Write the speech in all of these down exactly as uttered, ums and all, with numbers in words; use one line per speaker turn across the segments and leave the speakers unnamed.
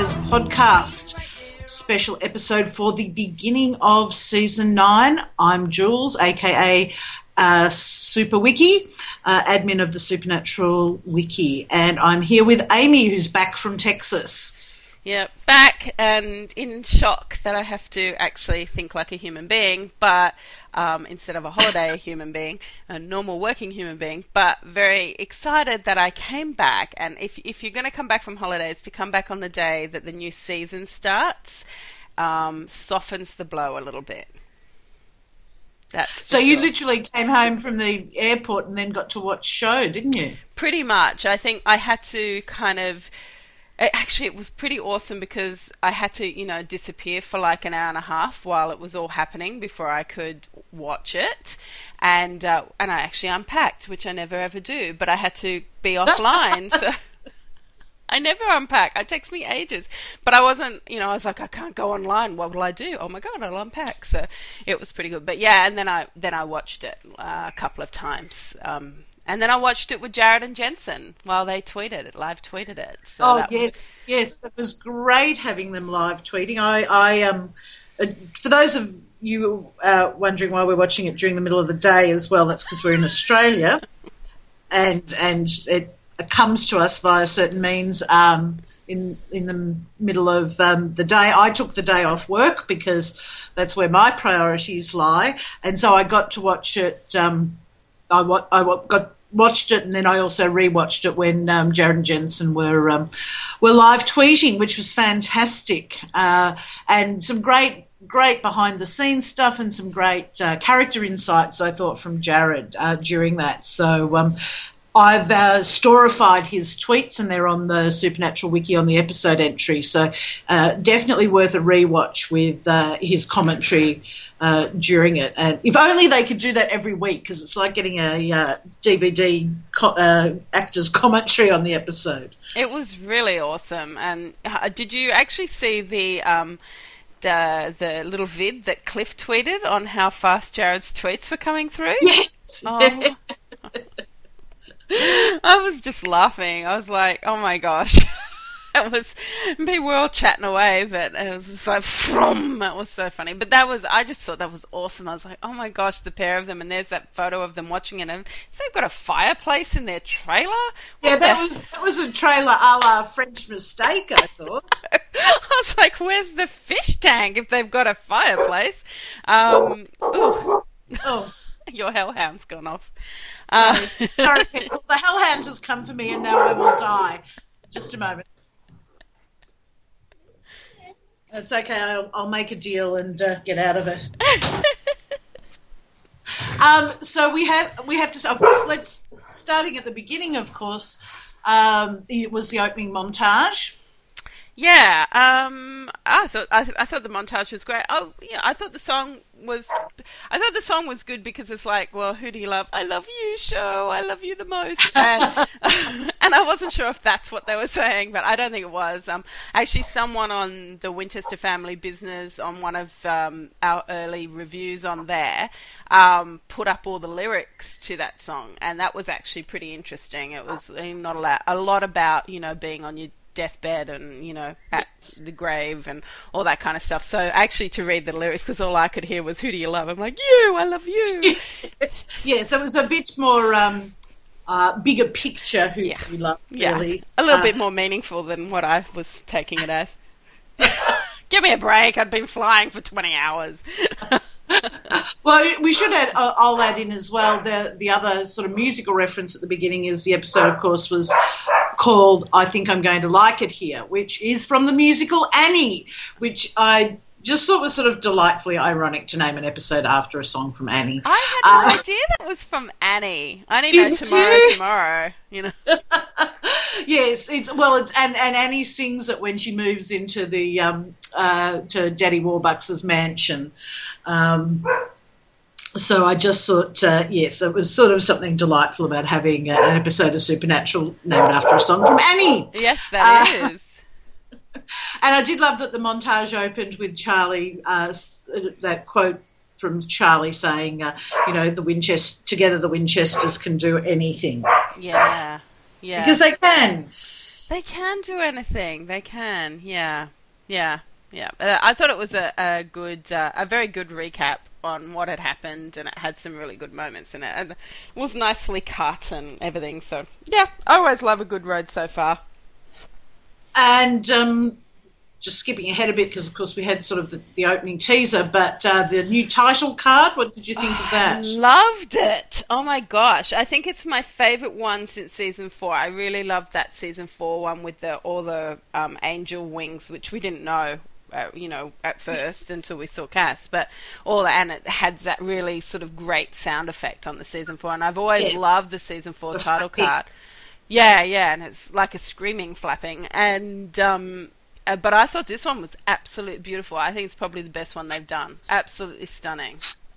Matters podcast, special episode for the beginning of season nine. I'm Jules, aka uh, Super Wiki, uh, admin of the Supernatural Wiki, and I'm here with Amy, who's back from Texas.
Yeah, back and in shock that I have to actually think like a human being, but um, instead of a holiday human being, a normal working human being, but very excited that I came back. And if if you're going to come back from holidays, to come back on the day that the new season starts, um, softens the blow a little bit. That's
so you
sure.
literally came home from the airport and then got to watch show, didn't you?
Pretty much. I think I had to kind of... Actually, it was pretty awesome because I had to, you know, disappear for like an hour and a half while it was all happening before I could watch it. And uh, and I actually unpacked, which I never ever do, but I had to be offline. So I never unpack. It takes me ages. But I wasn't, you know, I was like, I can't go online. What will I do? Oh my God, I'll unpack. So it was pretty good. But yeah, and then I then I watched it uh, a couple of times. Um And then I watched it with Jared and Jensen while they tweeted it, live tweeted it. So
oh,
that
yes,
was...
yes. It was great having them live tweeting. I, I um, uh, for those of you uh, wondering why we're watching it during the middle of the day as well, that's because we're in Australia and and it, it comes to us via certain means um, in, in the middle of um, the day. I took the day off work because that's where my priorities lie. And so I got to watch it... Um, I, I got watched it, and then I also rewatched it when um, Jared and Jensen were um, were live tweeting, which was fantastic, uh, and some great great behind the scenes stuff and some great uh, character insights I thought from Jared uh, during that. So um, I've uh, storified his tweets, and they're on the Supernatural Wiki on the episode entry. So uh, definitely worth a rewatch with uh, his commentary Uh, during it. And if only they could do that every week, because it's like getting a uh, D V D co- uh, actor's commentary on the episode.
It was really awesome. And uh, did you actually see the um, the the little vid that Cliff tweeted on how fast Jared's tweets were coming through?
Yes.
Oh. I was just laughing. I was like, oh my gosh. It was, people were all chatting away, but it was just like, from, that was so funny. But that was, I just thought that was awesome. I was like, oh my gosh, the pair of them, and there's that photo of them watching it, and they've got a fireplace in their trailer. What
yeah, that
the...
was that was a trailer a la French Mistake, I thought.
I was like, where's the fish tank if they've got a fireplace? Um, ooh.
Oh.
Your hellhound's gone off. Uh,
Sorry, people. The hellhound has come for me, and now I will die. Just a moment. It's okay. I'll, I'll make a deal and uh, get out of it. um, so we have we have to. Uh, let's starting at the beginning. Of course, um, it was the opening montage.
Yeah, um, I thought I, th- I thought the montage was great. Oh, yeah, I thought the song was, I thought the song was good because it's like, well, who do you love? I love you, show. I love you the most. And, and I wasn't sure if that's what they were saying, but I don't think it was. Um, actually, someone on the Winchester Family Business on one of um, our early reviews on there um, put up all the lyrics to that song, and that was actually pretty interesting. It was not a lot, a lot about, you know, being on your deathbed and, you know, at
yes.
the grave and all that kind of stuff. So actually to read the lyrics, because all I could hear was, who do you love? I'm like, you, I love you.
Yeah, so it was a bit more um, uh, bigger picture who
yeah.
you love,
yeah.
really.
A little
uh,
bit more meaningful than what I was taking it as. Give me a break. I'd been flying for twenty hours.
Well, we should add, uh, I'll add in as well, the the other sort of musical reference at the beginning is the episode, of course, was called I Think I'm Going to Like It Here, which is from the musical Annie, which I just thought was sort of delightfully ironic to name an episode after a song from Annie.
I had no
uh,
idea that was from Annie. I didn't know tomorrow,
you?
tomorrow, you know.
Yes, it's well, it's and, and Annie sings it when she moves into the um uh to Daddy Warbucks's mansion. Um, so I just thought, uh, yes, it was sort of something delightful about having uh, an episode of Supernatural named after a song from Annie.
Yes, that
uh,
is.
And I did love that the montage opened with Charlie, uh, that quote from Charlie saying, uh, you know, the Winchester together the Winchesters can do anything.
Yeah, yeah.
Because they can.
They can do anything. They can. Yeah. Yeah. Yeah. Uh, I thought it was a, a good, uh, a very good recap on what had happened, and it had some really good moments in it. And it was nicely cut and everything. So, yeah, I always love a good road so far.
And um, just skipping ahead a bit, because, of course, we had sort of the, the opening teaser, but uh, the new title card, what did you think
oh,
of that?
I loved it. Oh, my gosh. I think it's my favourite one since season four. I really loved that season four one with the all the um, angel wings, which we didn't know. Uh, you know, at first until we saw Cass, but all that, and it had that really sort of great sound effect on the season four, and I've always yes. loved the season four the title card. Yeah, yeah, and it's like a screaming flapping, and um, uh, but I thought this one was absolutely beautiful. I think it's probably the best one they've done. Absolutely stunning.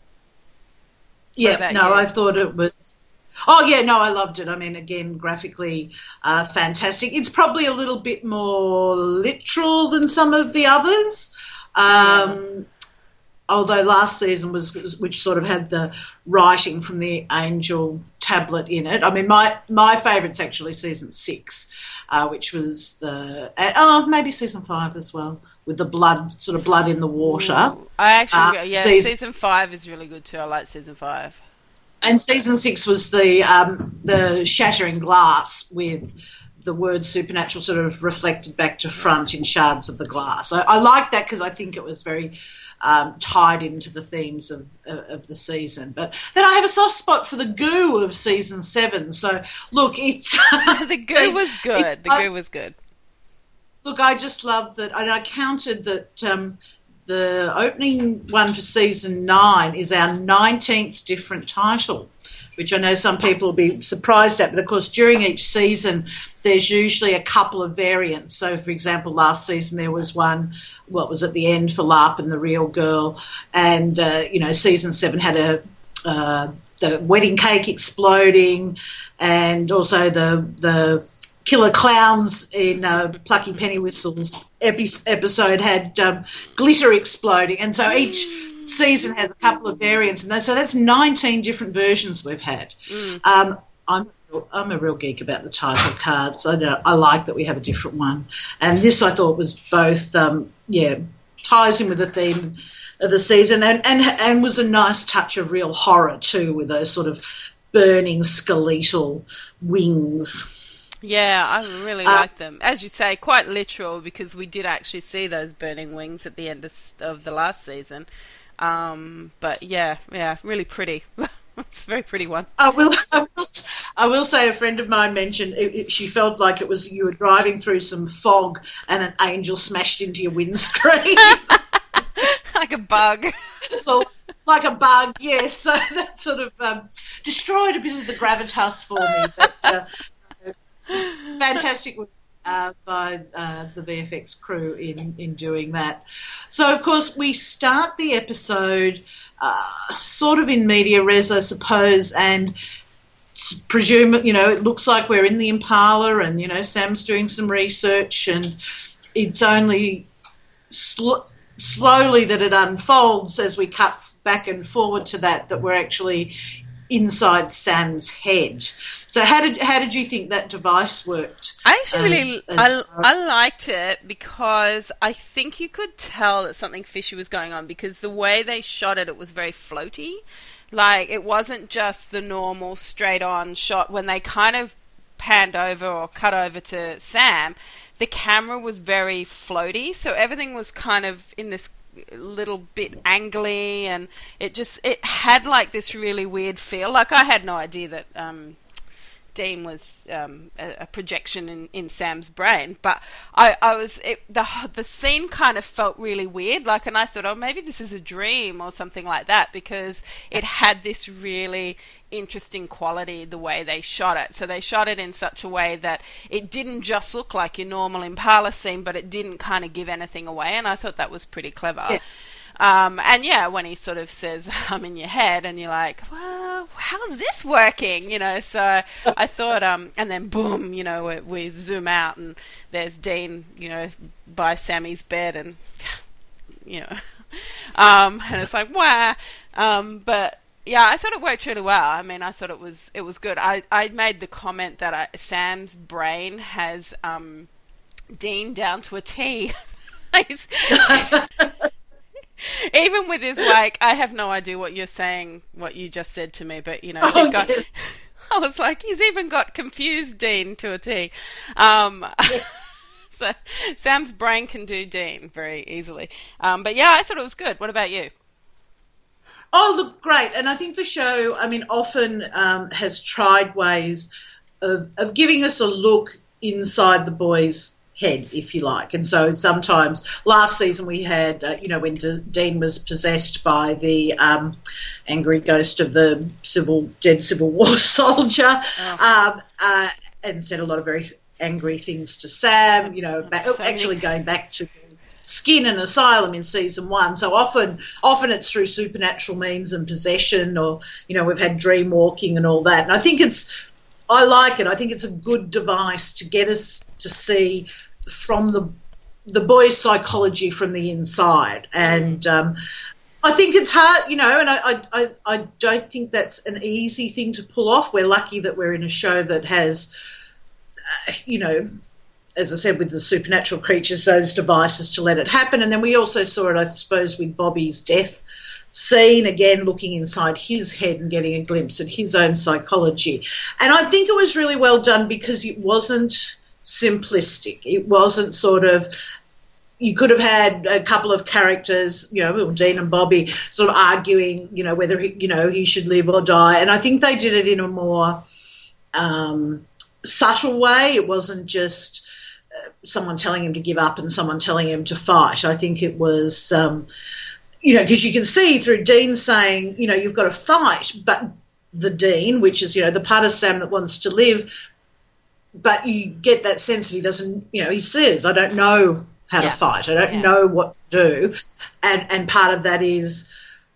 Yeah, no, you? I thought it was. Oh, yeah, no, I loved it. I mean, again, graphically uh, fantastic. It's probably a little bit more literal than some of the others, um, yeah. although last season was, which sort of had the writing from the angel tablet in it. I mean, my, my favourite's actually season six, uh, which was the, uh, oh, maybe season five as well, with the blood, sort of blood in the water.
Ooh, I actually, uh, yeah,
season,
season five is really good too. I like season five.
And season six was the um, the shattering glass with the word supernatural sort of reflected back to front in shards of the glass. I, I like that because I think it was very um, tied into the themes of, of, of the season. But then I have a soft spot for the goo of season seven. So, look, it's...
the goo was good. The goo was good.
Look, I just love that. And I counted that... Um, the opening one for season nine is our nineteenth different title, which I know some people will be surprised at. But, of course, during each season, there's usually a couple of variants. So, for example, last season there was one, what was at the end for Larp and the Real Girl. And, uh, you know, season seven had a uh, the wedding cake exploding, and also the the killer clowns in uh, Plucky Pennywhistle's epi- episode had um, glitter exploding, and so each season has a couple of variants, and so that's nineteen different versions we've had. Mm. Um, I'm I'm a real geek about the title cards. I know, I like that we have a different one, and this I thought was both um, yeah ties in with the theme of the season, and, and and was a nice touch of real horror too, with those sort of burning skeletal wings.
Yeah, I really uh, like them. As you say, quite literal, because we did actually see those burning wings at the end of, of the last season. Um, but yeah, yeah, really pretty. It's a very pretty one.
I will, I will, I will say a friend of mine mentioned it, it, she felt like it was you were driving through some fog and an angel smashed into your windscreen.
Like a bug.
Well, like a bug, yes. So that sort of um, destroyed a bit of the gravitas for me. But, uh, fantastic work uh, by uh, the V F X crew in, in doing that. So, of course, we start the episode uh, sort of in media res, I suppose, and presume, you know, it looks like we're in the Impala and, you know, Sam's doing some research, and it's only sl- slowly that it unfolds as we cut back and forward to that, that we're actually inside Sam's head. So how did how did you think that device worked?
I actually really I, I liked it because I think you could tell that something fishy was going on, because the way they shot it, it was very floaty. Like, it wasn't just the normal straight on shot. When they kind of panned over or cut over to Sam, the camera was very floaty, so everything was kind of in this little bit angly, and it just it had like this really weird feel. Like, I had no idea that um Dean was um, a, a projection in, in Sam's brain, but I, I was it, the the scene kind of felt really weird. Like, and I thought, oh, maybe this is a dream or something like that, because it had this really interesting quality the way they shot it. So they shot it in such a way that it didn't just look like your normal Impala scene, but it didn't kind of give anything away, and I thought that was pretty clever. Yeah. Um, and yeah, when he sort of says, I'm in your head, and you're like, well, how's this working? You know, so I thought, um, and then boom, you know, we, we zoom out and there's Dean, you know, by Sammy's bed, and, you know, um, and it's like, wow. Um, but yeah, I thought it worked really well. I mean, I thought it was, it was good. I, I made the comment that I, Sam's brain has, um, Dean down to a T. He's, even with his, like, I have no idea what you're saying, what you just said to me, but, you know,
oh,
got,
yes.
I was like, he's even got confused Dean to a T. Um, yes. So Sam's brain can do Dean very easily. Um, but yeah, I thought it was good. What about you?
Oh, look, great. And I think the show, I mean, often um, has tried ways of, of giving us a look inside the boys' head, if you like. And so sometimes, last season we had, uh, you know, when D- Dean was possessed by the um, angry ghost of the civil dead Civil War soldier, oh. um, uh, and said a lot of very angry things to Sam, you know, back, so actually going back to Skin and Asylum in season one. So often often it's through supernatural means and possession, or, you know, we've had dream walking and all that. And I think it's, I like it. I think it's a good device to get us to see from the the boy's psychology from the inside. And um, I think it's hard, you know, and I, I, I don't think that's an easy thing to pull off. We're lucky that we're in a show that has, uh, you know, as I said, with the supernatural creatures, those devices to let it happen. And then we also saw it, I suppose, with Bobby's death scene, again, looking inside his head and getting a glimpse at his own psychology. And I think it was really well done because it wasn't simplistic. It wasn't sort of, you could have had a couple of characters, you know, Dean and Bobby sort of arguing, you know, whether, he, you know, he should live or die. And I think they did it in a more um, subtle way. It wasn't just someone telling him to give up and someone telling him to fight. I think it was, um, you know, because you can see through Dean saying, you know, you've got to fight, but the Dean, which is, you know, the part of Sam that wants to live, but you get that sense that he doesn't, you know, he says, I don't know how yeah. to fight. I don't yeah. know what to do. And, and part of that is,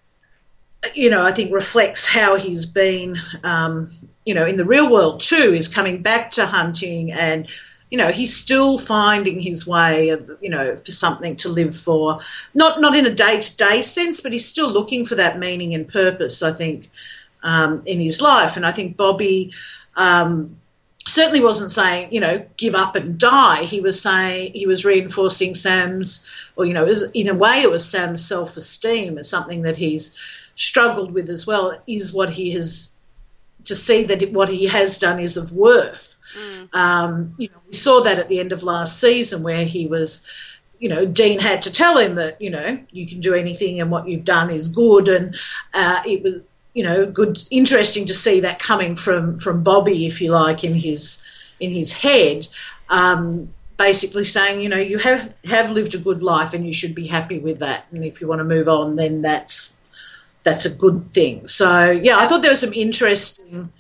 you know, I think reflects how he's been, um, you know, in the real world too, is coming back to hunting and, you know, he's still finding his way, of, you know, for something to live for. Not not in a day-to-day sense, but he's still looking for that meaning and purpose, I think, um, in his life. And I think Bobby um, certainly wasn't saying, you know, give up and die. He was saying, he was reinforcing Sam's, or, you know, in a way it was Sam's self-esteem as something that he's struggled with as well, is what he has, to see that it, what he has done is of worth. Mm. Um, you know, we saw that at the end of last season where he was, you know, Dean had to tell him that, you know, you can do anything and what you've done is good. And uh, it was, you know, good, interesting to see that coming from, from Bobby, if you like, in his in his head, um, basically saying, you know, you have, have lived a good life and you should be happy with that. And if you want to move on, then that's that's a good thing. So, yeah, I thought there was some interesting...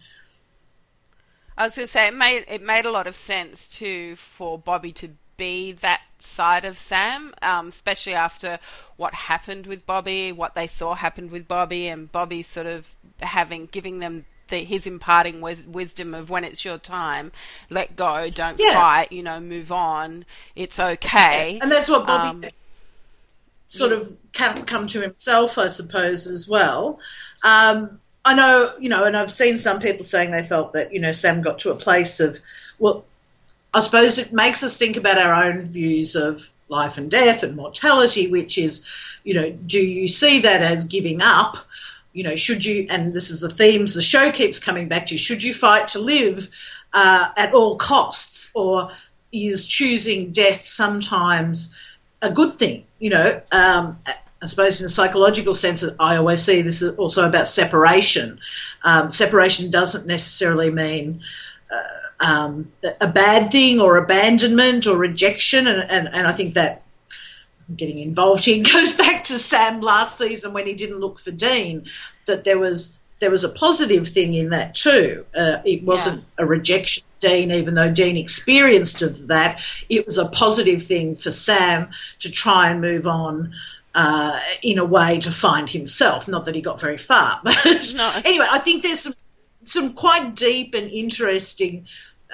I was going to say it made it made a lot of sense too for Bobby to be that side of Sam, um, especially after what happened with Bobby, what they saw happened with Bobby, and Bobby sort of having giving them the, his imparting wis- wisdom of when it's your time, let go, don't yeah. fight, you know, move on, it's okay.
Yeah. And that's what Bobby
um,
sort yeah. of come, come to himself, I suppose, as well. Um, I know, you know, and I've seen some people saying they felt that, you know, Sam got to a place of, well, I suppose it makes us think about our own views of life and death and mortality, which is, you know, do you see that as giving up? You know, should you, and this is the themes the show keeps coming back to, should you fight to live uh, at all costs, or is choosing death sometimes a good thing? You know, um, I suppose in a psychological sense, I always see this is also about separation. Um, separation doesn't necessarily mean uh, um, a bad thing or abandonment or rejection, and, and, and I think that getting involved here goes back to Sam last season when he didn't look for Dean, that there was there was a positive thing in that too. Uh, it wasn't yeah. a rejection of Dean, even though Dean experienced of that. It was a positive thing for Sam to try and move on Uh, in a way to find himself. Not that he got very far. But
no.
Anyway, I think there's some, some quite deep and interesting uh,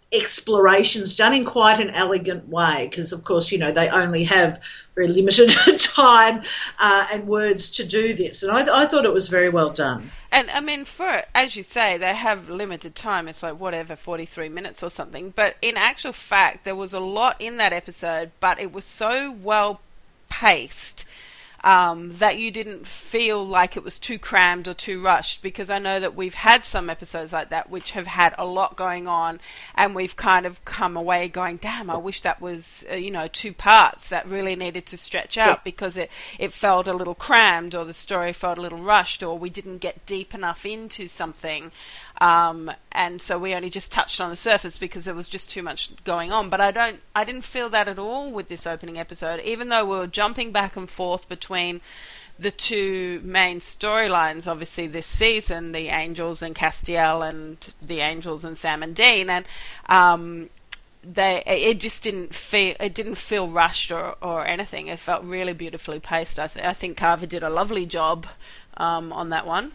explorations done in quite an elegant way, because of course, you know, they only have very limited time uh, and words to do this, and I, I thought it was very well done.
And I mean, for, as you say, they have limited time. It's like whatever, forty-three minutes or something, but in actual fact there was a lot in that episode, but it was so well paced Um, that you didn't feel like it was too crammed or too rushed, because I know that we've had some episodes like that which have had a lot going on, and we've kind of come away going, damn, I wish that was, uh, you know, two parts that really needed to stretch out, yes, because it, it felt a little crammed, or the story felt a little rushed, or we didn't get deep enough into something. Um, and so we only just touched on the surface because there was just too much going on. But I don't, I didn't feel that at all with this opening episode, even though we were jumping back and forth between the two main storylines, obviously this season, the Angels and Castiel, and the Angels and Sam and Dean, and um, they, it just didn't feel, it didn't feel rushed or, or anything. It felt really beautifully paced. I, th- I think Carver did a lovely job um, on that one.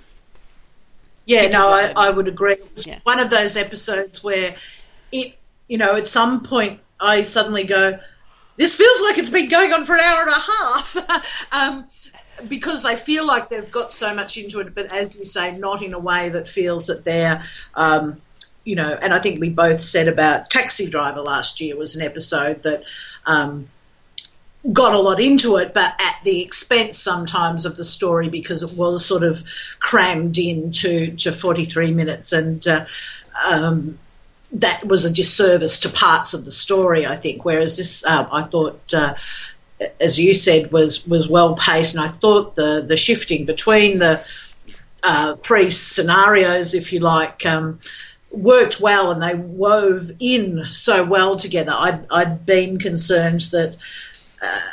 Yeah, no, I, I would agree. It was
yeah.
one of those episodes where it, you know, at some point I suddenly go, this feels like it's been going on for an hour and a half, um, because I feel like they've got so much into it, but as you say, not in a way that feels that they're, um, you know, and I think we both said about Taxi Driver last year was an episode that um, got a lot into it, but at the expense sometimes of the story, because it was sort of crammed into to forty-three minutes, and uh, um, that was a disservice to parts of the story, I think, whereas this, uh, I thought, uh, as you said, was, was well paced, and I thought the, the shifting between the uh, three scenarios, if you like, um, worked well, and they wove in so well together. I'd, I'd been concerned that Uh,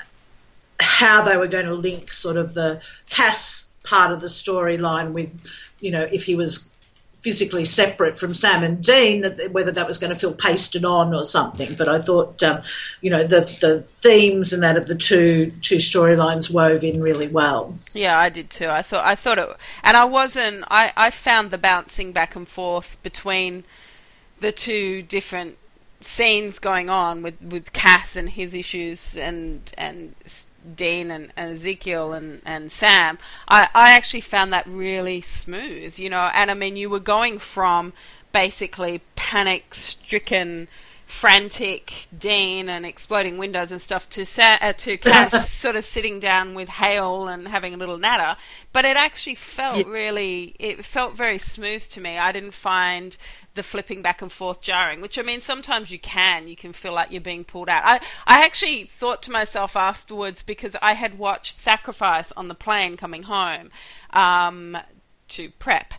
how they were going to link sort of the Cass part of the storyline with, you know, if he was physically separate from Sam and Dean, that whether that was going to feel pasted on or something. But I thought, um, you know, the the themes and that of the two two storylines wove in really well.
Yeah, I did too. I thought I thought it, and I wasn't. I, I found the bouncing back and forth between the two different scenes going on with, with Cass and his issues, and and Dean and, and Ezekiel and, and Sam. I, I actually found that really smooth, you know. And I mean, you were going from basically panic-stricken, frantic Dean and exploding windows and stuff to Sa- uh, to Cass sort of sitting down with Hale and having a little natter. But it actually felt yeah. really, it felt very smooth to me. I didn't find the flipping back and forth jarring, which I mean, sometimes you can, you can feel like you're being pulled out. I, I actually thought to myself afterwards, because I had watched Sacrifice on the plane coming home, um, to prep,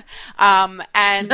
um, and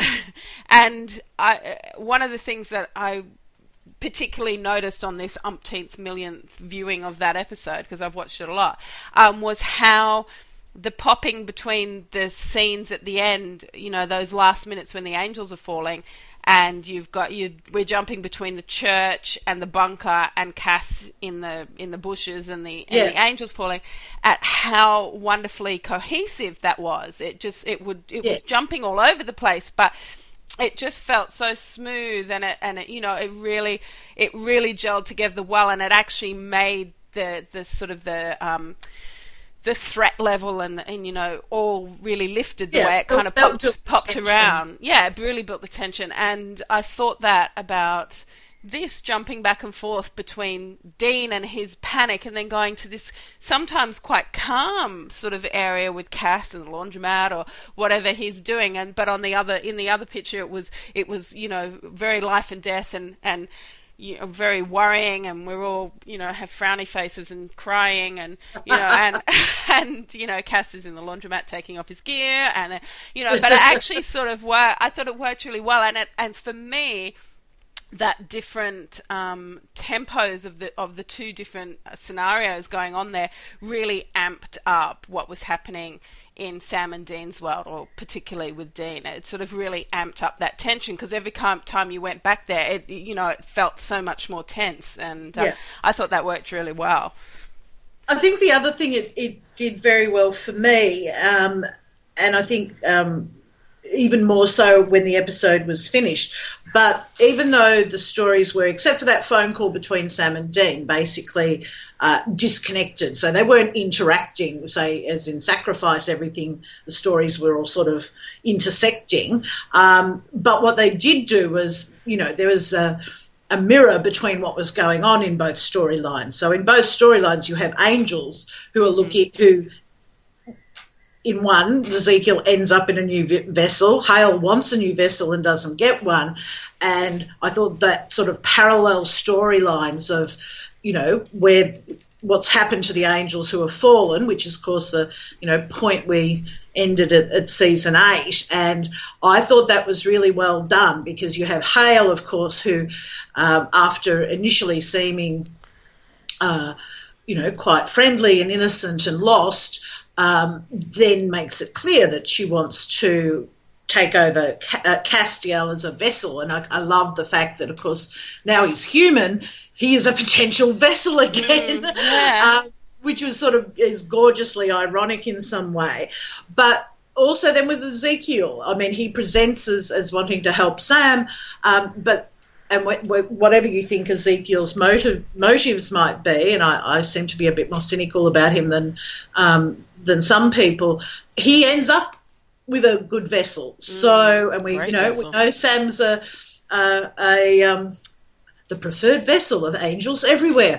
and I, one of the things that I particularly noticed on this umpteenth millionth viewing of that episode, because I've watched it a lot, um, was how the popping between the scenes at the end, you know, those last minutes when the angels are falling, and you've got you we're jumping between the church and the bunker and Cass in the in the bushes and the and
yeah.
the angels falling, at how wonderfully cohesive that was. It just it would it
yes.
was jumping all over the place, but it just felt so smooth, and it and it you know it really it really gelled together well, and it actually made the the sort of the um the threat level and, and, you know, all really lifted the
yeah,
way it kind of
built,
popped, popped around. Yeah, it really built the tension. And I thought that about this jumping back and forth between Dean and his panic, and then going to this sometimes quite calm sort of area with Cass and the laundromat or whatever he's doing. And but on the other, in the other picture, it was, it was, you know, very life and death and, and, you know, very worrying, and we're all, you know, have frowny faces and crying, and you know, and and you know, Cass is in the laundromat taking off his gear, and you know, but it actually sort of worked. I thought it worked really well, and it, and for me, that different um, tempos of the of the two different scenarios going on there really amped up what was happening in Sam and Dean's world, or particularly with Dean. It sort of really amped up that tension, because every time you went back there, it, you know, it felt so much more tense, and uh,
yeah.
I thought that worked really well.
I think the other thing it, it did very well for me, um, and I think um, even more so when the episode was finished. But even though the stories were, except for that phone call between Sam and Dean, basically uh, disconnected, so they weren't interacting, say, as in Sacrifice, everything, the stories were all sort of intersecting. Um, but what they did do was, you know, there was a, a mirror between what was going on in both storylines. So in both storylines you have angels who are looking, who... In one, Ezekiel ends up in a new vessel. Hale wants a new vessel and doesn't get one. And I thought that sort of parallel storylines of, you know, where what's happened to the angels who have fallen, which is, of course, the, you know, point we ended at, at season eight. And I thought that was really well done because you have Hale, of course, who, um, after initially seeming, uh, you know, quite friendly and innocent and lost, Um, then makes it clear that she wants to take over Ca- uh, Castiel as a vessel. And I, I love the fact that, of course, now he's human, he is a potential vessel again,
Mm, yeah.
uh, which was sort of is gorgeously ironic in some way. But also then with Ezekiel, I mean, he presents as, as wanting to help Sam, um, but and wh- wh- whatever you think Ezekiel's motive, motives might be, and I, I seem to be a bit more cynical about him than um, than some people, he ends up with a good vessel. So, and we,
great
you know,
vessel.
we know Sam's a a, a um, the preferred vessel of angels everywhere.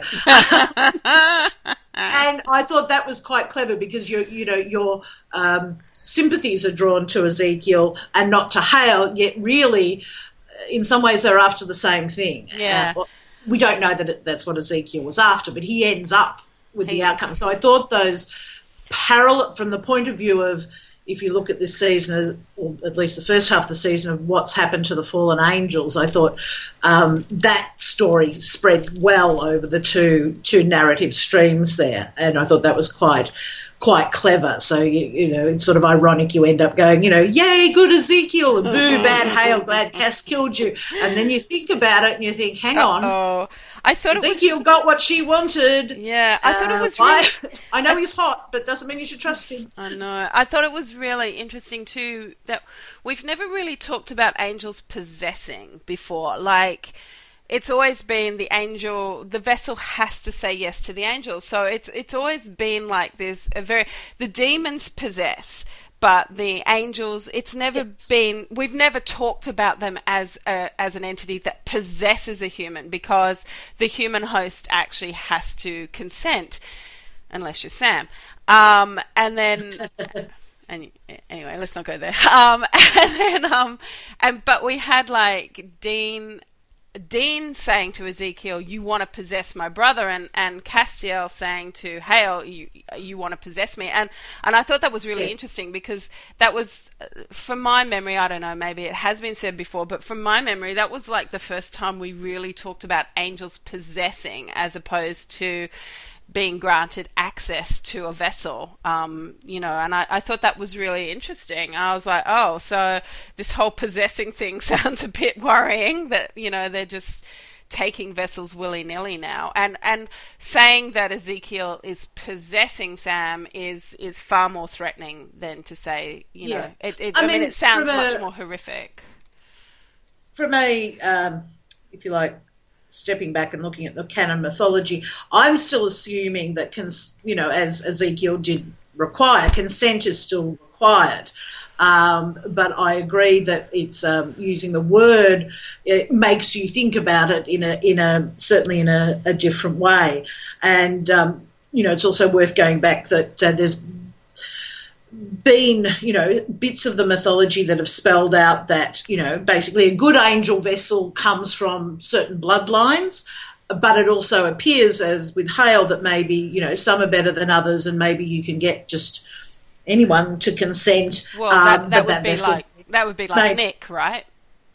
And I thought that was quite clever because you you know your um, sympathies are drawn to Ezekiel and not to Hale, yet really, in some ways, they're after the same thing.
Yeah.
Uh, well, we don't know that it, that's what Ezekiel was after, but he ends up with
He-
the outcome. So I thought those parallel, from the point of view of, if you look at this season, or at least the first half of the season, of what's happened to the fallen angels, I thought um, that story spread well over the two two narrative streams there, and I thought that was quite quite clever. So, you, you know, it's sort of ironic. You end up going, you know, yay, good Ezekiel, and boo, bad Hale, glad Cass killed you. And then you think about it and you think, hang on,
Oh, I thought it
Ezekiel
was.
got what she wanted.
Yeah, I thought it
Uh,
was really.
I, I know he's hot, but doesn't mean you should trust him.
I know. I thought it was really interesting too that we've never really talked about angels possessing before. Like, it's always been the angel, the vessel has to say yes to the angel. So it's it's always been like this. A very the demons possess, but the angels. It's never
Yes.
been. We've never talked about them as a, as an entity that possesses a human because the human host actually has to consent, unless you're Sam. Um, and then. And anyway, let's not go there. Um, and then, um, and but we had like Dean, Dean saying to Ezekiel, "You want to possess my brother," and and Castiel saying to Hale, "You you want to possess me," and and I thought that was really
Yes.
interesting because that was, uh, from my memory, I don't know, maybe it has been said before, but from my memory, that was like the first time we really talked about angels possessing as opposed to being granted access to a vessel, um, you know, and I, I thought that was really interesting. I was like, oh, so this whole possessing thing sounds a bit worrying that, you know, they're just taking vessels willy-nilly now. And and saying that Ezekiel is possessing Sam is is far more threatening than to say, you
Yeah.
know, it, it,
I
I, mean,
mean,
it sounds
from a-
much more horrific.
From a, um, if you like, stepping back and looking at the canon mythology, I'm still assuming that, cons- you know, as Ezekiel did require, consent is still required. Um, but I agree that it's um, using the word, it makes you think about it in a, in a certainly in a, a different way. And um, you know, it's also worth going back that uh, there's been, you know, bits of the mythology that have spelled out that, you know, basically a good angel vessel comes from certain bloodlines, but it also appears, as with Hale, that maybe, you know, some are better than others and maybe you can get just anyone to consent.
Well, that,
um,
that
but
would
that
be
vessel,
like that would be like
May-
Nick, right?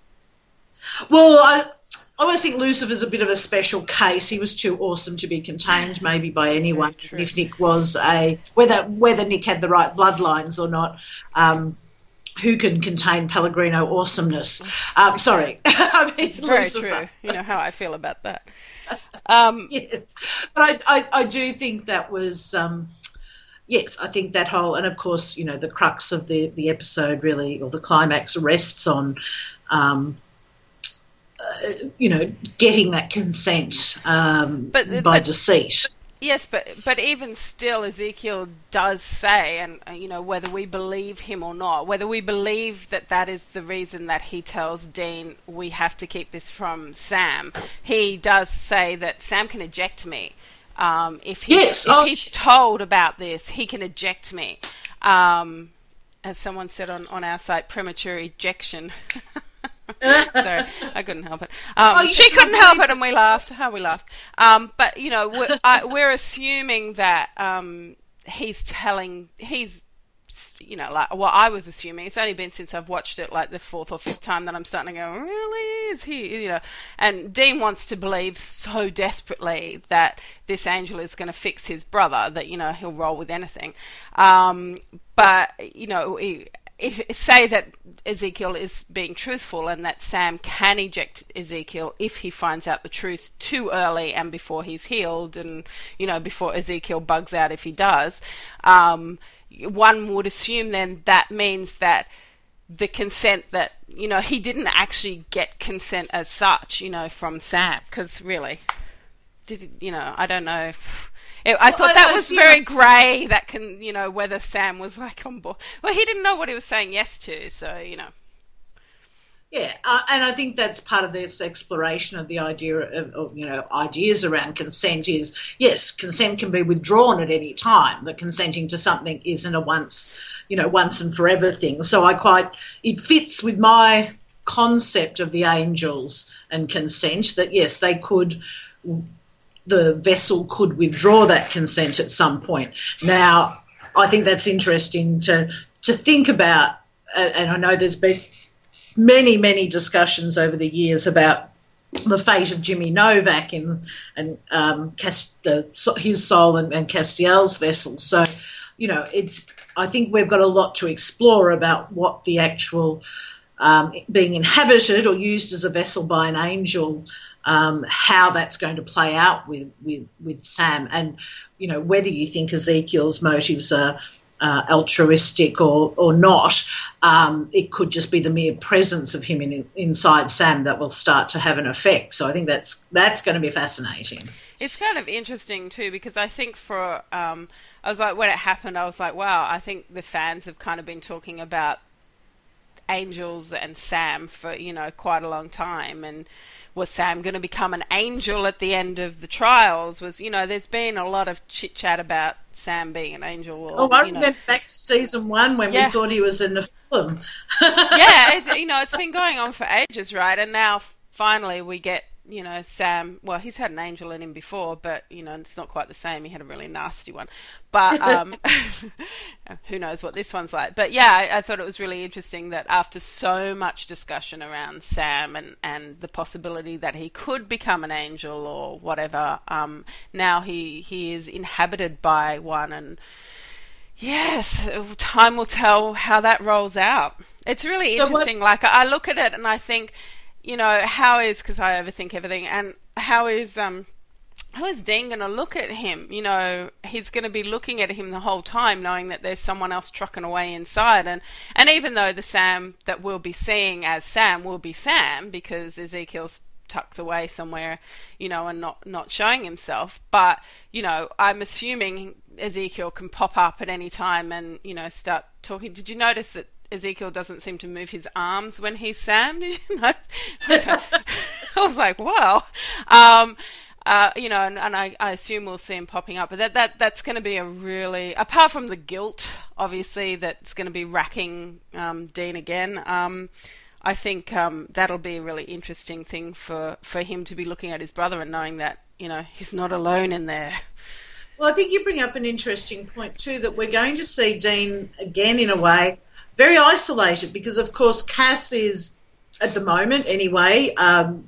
well, I, I always think Lucifer's a bit of a special case. He was too awesome to be contained maybe by anyone.
true.
If Nick was a, whether whether Nick had the right bloodlines or not, um, who can contain Pellegrino awesomeness? Um, sorry. I mean,
It's very
Lucifer.
true. You know how I feel about that. Um,
Yes. But I, I, I do think that was, um, yes, I think that whole, and of course, you know, the crux of the, the episode really, or the climax, rests on, um, uh, you know, getting that consent um,
but,
by
but,
deceit.
Yes, but but even still, Ezekiel does say, and uh, you know, whether we believe him or not, whether we believe that that is the reason that he tells Dean we have to keep this from Sam, he does say that Sam can eject me. Um, if he's,
yes,
if
oh,
he's told about this, he can eject me. Um, as someone said on, on our site, premature ejection. Sorry, I couldn't help it. Um, oh, she couldn't help it, and we laughed. How we laughed. Um, but you know, we're, I, we're assuming that um, he's telling. He's, you know, like well, I was assuming. It's only been since I've watched it, like the fourth or fifth time, that I'm starting to go, really? Is he? You know, and Dean wants to believe so desperately that this angel is going to fix his brother that you know he'll roll with anything. Um, but you know. He, If, say that Ezekiel is being truthful and that Sam can eject Ezekiel if he finds out the truth too early and before he's healed, and you know before Ezekiel bugs out if he does, um, one would assume then that means that the consent that you know he didn't actually get consent as such, you know, from Sam, because really, did you know? I don't know. It, I well, thought that I, I was very grey, that can, you know, whether Sam was like on board. Well, he didn't know what he was saying yes to, so, you know.
Yeah, uh, and I think that's part of this exploration of the idea of, of, you know, ideas around consent is, yes, consent can be withdrawn at any time, but consenting to something isn't a once, you know, once and forever thing. So I quite, it fits with my concept of the angels and consent that, yes, they could... the vessel could withdraw that consent at some point. Now, I think that's interesting to to think about, and I know there's been many, many discussions over the years about the fate of Jimmy Novak in, and um, Cast, uh, his soul and, and Castiel's vessel. So, you know, it's. I think we've got a lot to explore about what the actual um, being inhabited or used as a vessel by an angel. Um, how that's going to play out with, with, with Sam, and you know whether you think Ezekiel's motives are uh, altruistic or or not. Um, it could just be the mere presence of him in, inside Sam that will start to have an effect. So I think that's that's going to be fascinating.
It's kind of interesting too, because I think for um, I was like when it happened, I was like, wow, I think the fans have kind of been talking about angels and Sam for you know quite a long time, and. Was Sam going to become an angel at the end of the trials? Was, you know, there's been a lot of chit-chat about Sam being an angel. Or,
oh, I
you know.
remember back to season one when yeah. we thought he was in the film.
yeah, it, you know, it's been going on for ages, right? And now finally we get, you know, Sam, well, he's had an angel in him before, but, you know, it's not quite the same. He had a really nasty one. But um, who knows what this one's like. But, yeah, I, I thought it was really interesting that after so much discussion around Sam and, and the possibility that he could become an angel or whatever, um, now he, he is inhabited by one. And, yes, time will tell how that rolls out. It's really so interesting. What- like, I look at it and I think... You know, how is, because I overthink everything, and how is um, how is Dean going to look at him? You know, he's going to be looking at him the whole time, knowing that there's someone else trucking away inside. And, and even though the Sam that we'll be seeing as Sam will be Sam, because Ezekiel's tucked away somewhere, you know, and not, not showing himself. But, you know, I'm assuming Ezekiel can pop up at any time and, you know, start talking. Did you notice that Ezekiel doesn't seem to move his arms when he's Sam? Did you know? I was like, wow. Um, uh, you know, and, and I, I assume we'll see him popping up. But that, that that's going to be a really, apart from the guilt, obviously, that's going to be racking um, Dean again, um, I think um, that'll be a really interesting thing for, for him to be looking at his brother and knowing that, you know, he's not alone in there.
Well, I think you bring up an interesting point, too, that we're going to see Dean again, in a way, very isolated, because, of course, Cass is, at the moment anyway, um,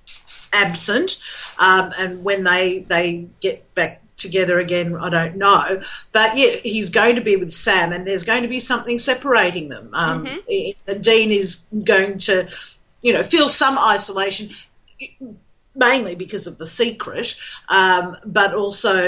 absent. Um, and when they they get back together again, I don't know. But, yeah, he's going to be with Sam, and there's going to be something separating them. Um, mm-hmm. Dean is going to, you know, feel some isolation, mainly because of the secret, um, but also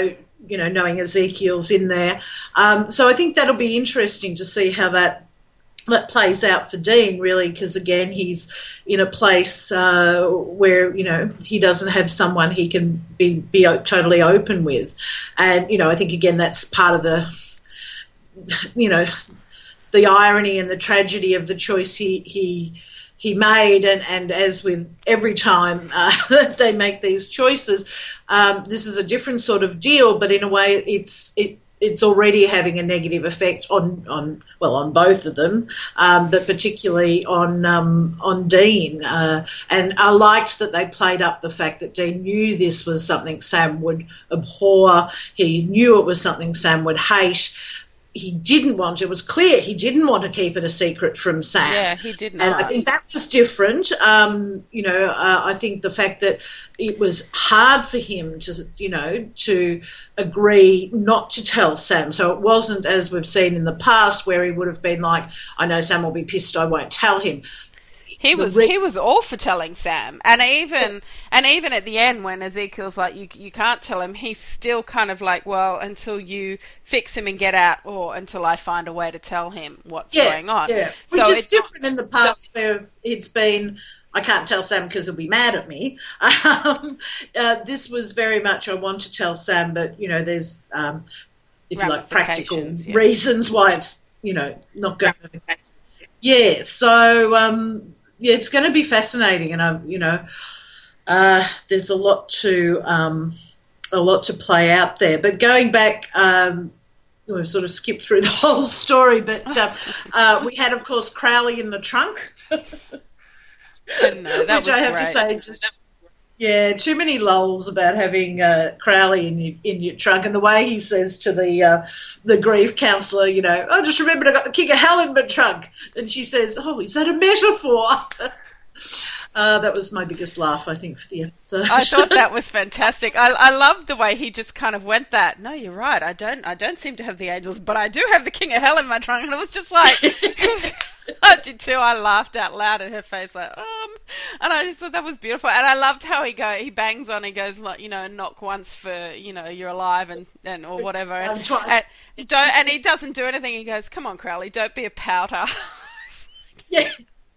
you know, knowing Ezekiel's in there. Um, so I think that'll be interesting to see how that that plays out for Dean, really, because, again, he's in a place uh, where, you know, he doesn't have someone he can be, be totally open with. And, you know, I think, again, that's part of the, you know, the irony and the tragedy of the choice he he he made. And, and as with every time uh, they make these choices, um, this is a different sort of deal, but in a way it's it it's already having a negative effect on, on well, on both of them, um, but particularly on um, on Dean. Uh, and I liked that they played up the fact that Dean knew this was something Sam would abhor. He knew it was something Sam would hate. He didn't want to. It was clear he didn't want to keep it a secret from Sam.
Yeah, he did not.
And I think that was different. Um, you know, uh, I think the fact that it was hard for him to, you know, to agree not to tell Sam. So it wasn't, as we've seen in the past, where he would have been like, I know Sam will be pissed, I won't tell him.
He was re- he was all for telling Sam, and even and even at the end when Ezekiel's like, you you can't tell him, he's still kind of like, well, until you fix him and get out, or until I find a way to tell him what's
yeah,
going on.
Yeah,
so
which is
it's
different in the past, so, where it's been, I can't tell Sam because he'll be mad at me. Um, uh, this was very much, I want to tell Sam, but you know, there's um, if you like practical
yeah.
reasons why it's, you know, not going. Yeah, so. Um, Yeah, it's going to be fascinating, and I, you know, uh, there's a lot to um, a lot to play out there. But going back, um, we've sort of skipped through the whole story, but uh, uh, we had, of course, Crowley in the trunk,
know,
which I have
great.
to say, just yeah, too many lulls about having uh, Crowley in your in your trunk, and the way he says to the uh, the grief counsellor, you know, oh, just remembered I got the king of hell in my trunk. And she says, oh, is that a metaphor? uh, that was my biggest laugh, I think, for the episode.
I thought that was fantastic. I, I loved the way he just kind of went that, no, you're right, I don't I don't seem to have the angels, but I do have the king of hell in my trunk. And it was just like, I did too. I laughed out loud in her face, like, um, and I just thought that was beautiful. And I loved how he go, he bangs on, he goes, like, you know, knock once for, you know, you're alive and, and or whatever. And, and, don't, and he doesn't do anything. He goes, come on, Crowley, don't be a pouter.
Yeah.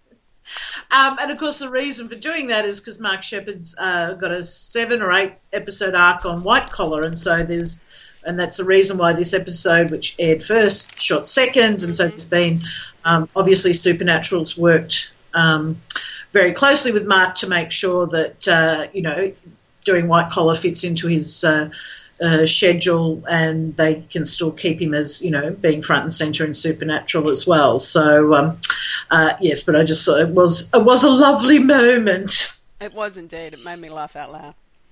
Um, and, of course, the reason for doing that is because Mark Sheppard's uh, got a seven or eight episode arc on White Collar, and so there's, and that's the reason why this episode, which aired first, shot second, and so there's been, um, obviously, Supernatural's worked um, very closely with Mark to make sure that, uh, you know, doing White Collar fits into his uh, uh, schedule, and they can still keep him as, you know, being front and centre in Supernatural as well. So, um, uh, yes, but I just thought it was it was a lovely moment.
It was indeed. It made me laugh out loud.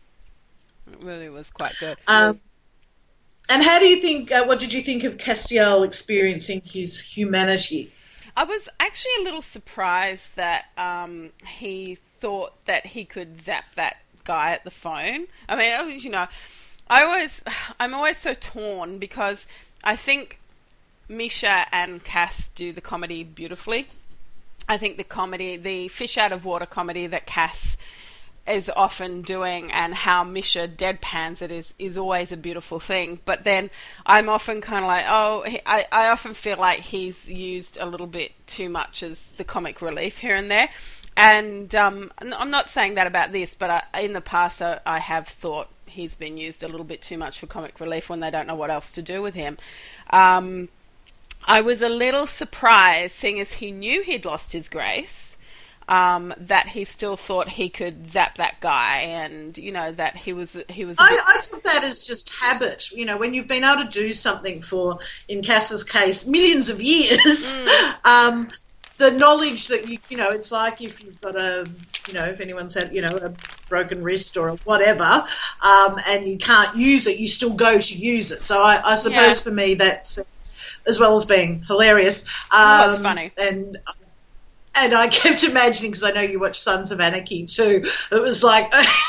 It really was quite good.
Um, and how do you think? Uh, what did you think of Castiel experiencing his humanity?
I was actually a little surprised that um, he thought that he could zap that guy at the phone. I mean, you know, I always, I'm always so torn because I think Misha and Cass do the comedy beautifully. I think the comedy, the fish out of water comedy that Cass is often doing, and how Misha deadpans it is, is always a beautiful thing. But then I'm often kind of like, oh, he, I, I often feel like he's used a little bit too much as the comic relief here and there. And um, I'm not saying that about this, but I, in the past I, I have thought he's been used a little bit too much for comic relief when they don't know what else to do with him. Um, I was a little surprised, seeing as he knew he'd lost his grace, um, that he still thought he could zap that guy, and you know that he was he was.
I, I took that as just habit. You know, when you've been able to do something for, in Cass's case, millions of years. Mm. um, The knowledge that, you you know, it's like if you've got a, you know, if anyone's had, you know, a broken wrist or whatever, um, and you can't use it, you still go to use it. So I, I suppose yeah. for me that's, as well as being hilarious. Um,
oh, that's funny.
And, and I kept imagining, because I know you watch Sons of Anarchy too, it was like,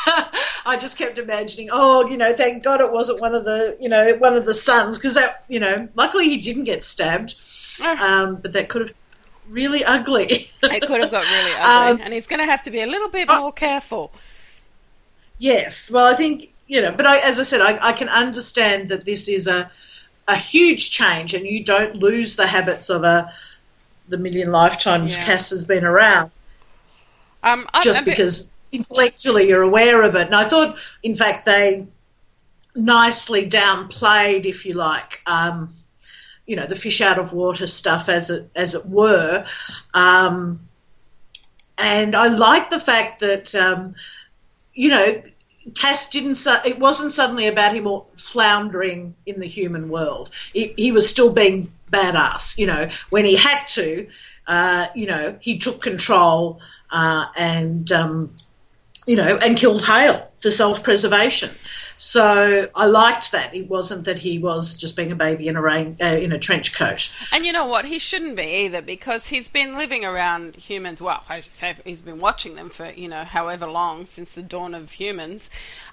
I just kept imagining, oh, you know, thank God it wasn't one of the, you know, one of the sons, because that, you know, luckily he didn't get stabbed, um, but that could have really ugly.
It could have got really ugly, um, and he's going to have to be a little bit more careful.
Yes, well, I think you know, but I, as I said, I, I can understand that this is a a huge change, and you don't lose the habits of a the million lifetimes yeah. Cass has been around,
um, I,
just
I,
because intellectually you're aware of it. And I thought, in fact, they nicely downplayed, if you like, um, you know, the fish out of water stuff, as it as it were. Um, and I like the fact that, um, you know, Cass didn't. Su- it wasn't suddenly about him all floundering in the human world. He, he was still being badass. You know, when he had to, uh, you know, he took control uh, and. Um, you know, and killed Hale for self-preservation. So I liked that. It wasn't that he was just being a baby in a rain, uh, in a trench coat.
And you know what? He shouldn't be either, because he's been living around humans. Well, I should say he's been watching them for, you know, however long, since the dawn of humans.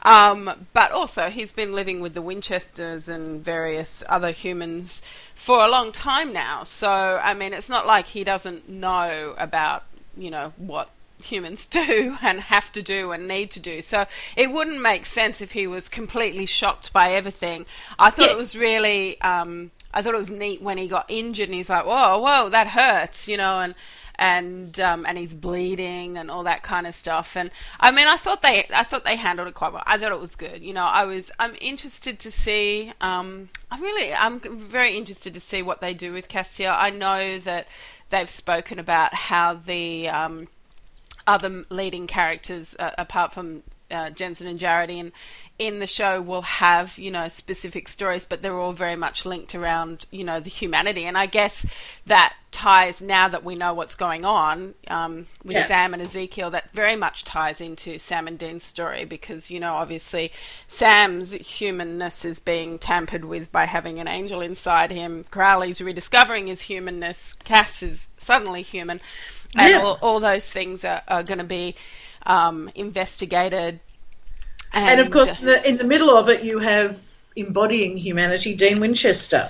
Um, but also he's been living with the Winchesters and various other humans for a long time now. So, I mean, it's not like he doesn't know about, you know, what humans do and have to do and need to do. So it wouldn't make sense if he was completely shocked by everything. I thought yes. it was really um I thought it was neat when he got injured and he's like, whoa whoa that hurts, you know, and and um and he's bleeding and all that kind of stuff. And I mean, I thought they I thought they handled it quite well. I thought it was good. You know, I was I'm interested to see um I really I'm very interested to see what they do with Castiel. I know that they've spoken about how the um other leading characters, uh, apart from uh, Jensen and Jared, in in the show will have, you know, specific stories, but they're all very much linked around, you know, the humanity. And I guess that ties, now that we know what's going on um, with yeah. Sam and Ezekiel, that very much ties into Sam and Dean's story, because, you know, obviously Sam's humanness is being tampered with by having an angel inside him. Crowley's rediscovering his humanness. Cass is suddenly human. And yeah. all, all those things are, are going to be um, investigated. And,
and of course, in the, in the middle of it, you have embodying humanity, Dean Winchester.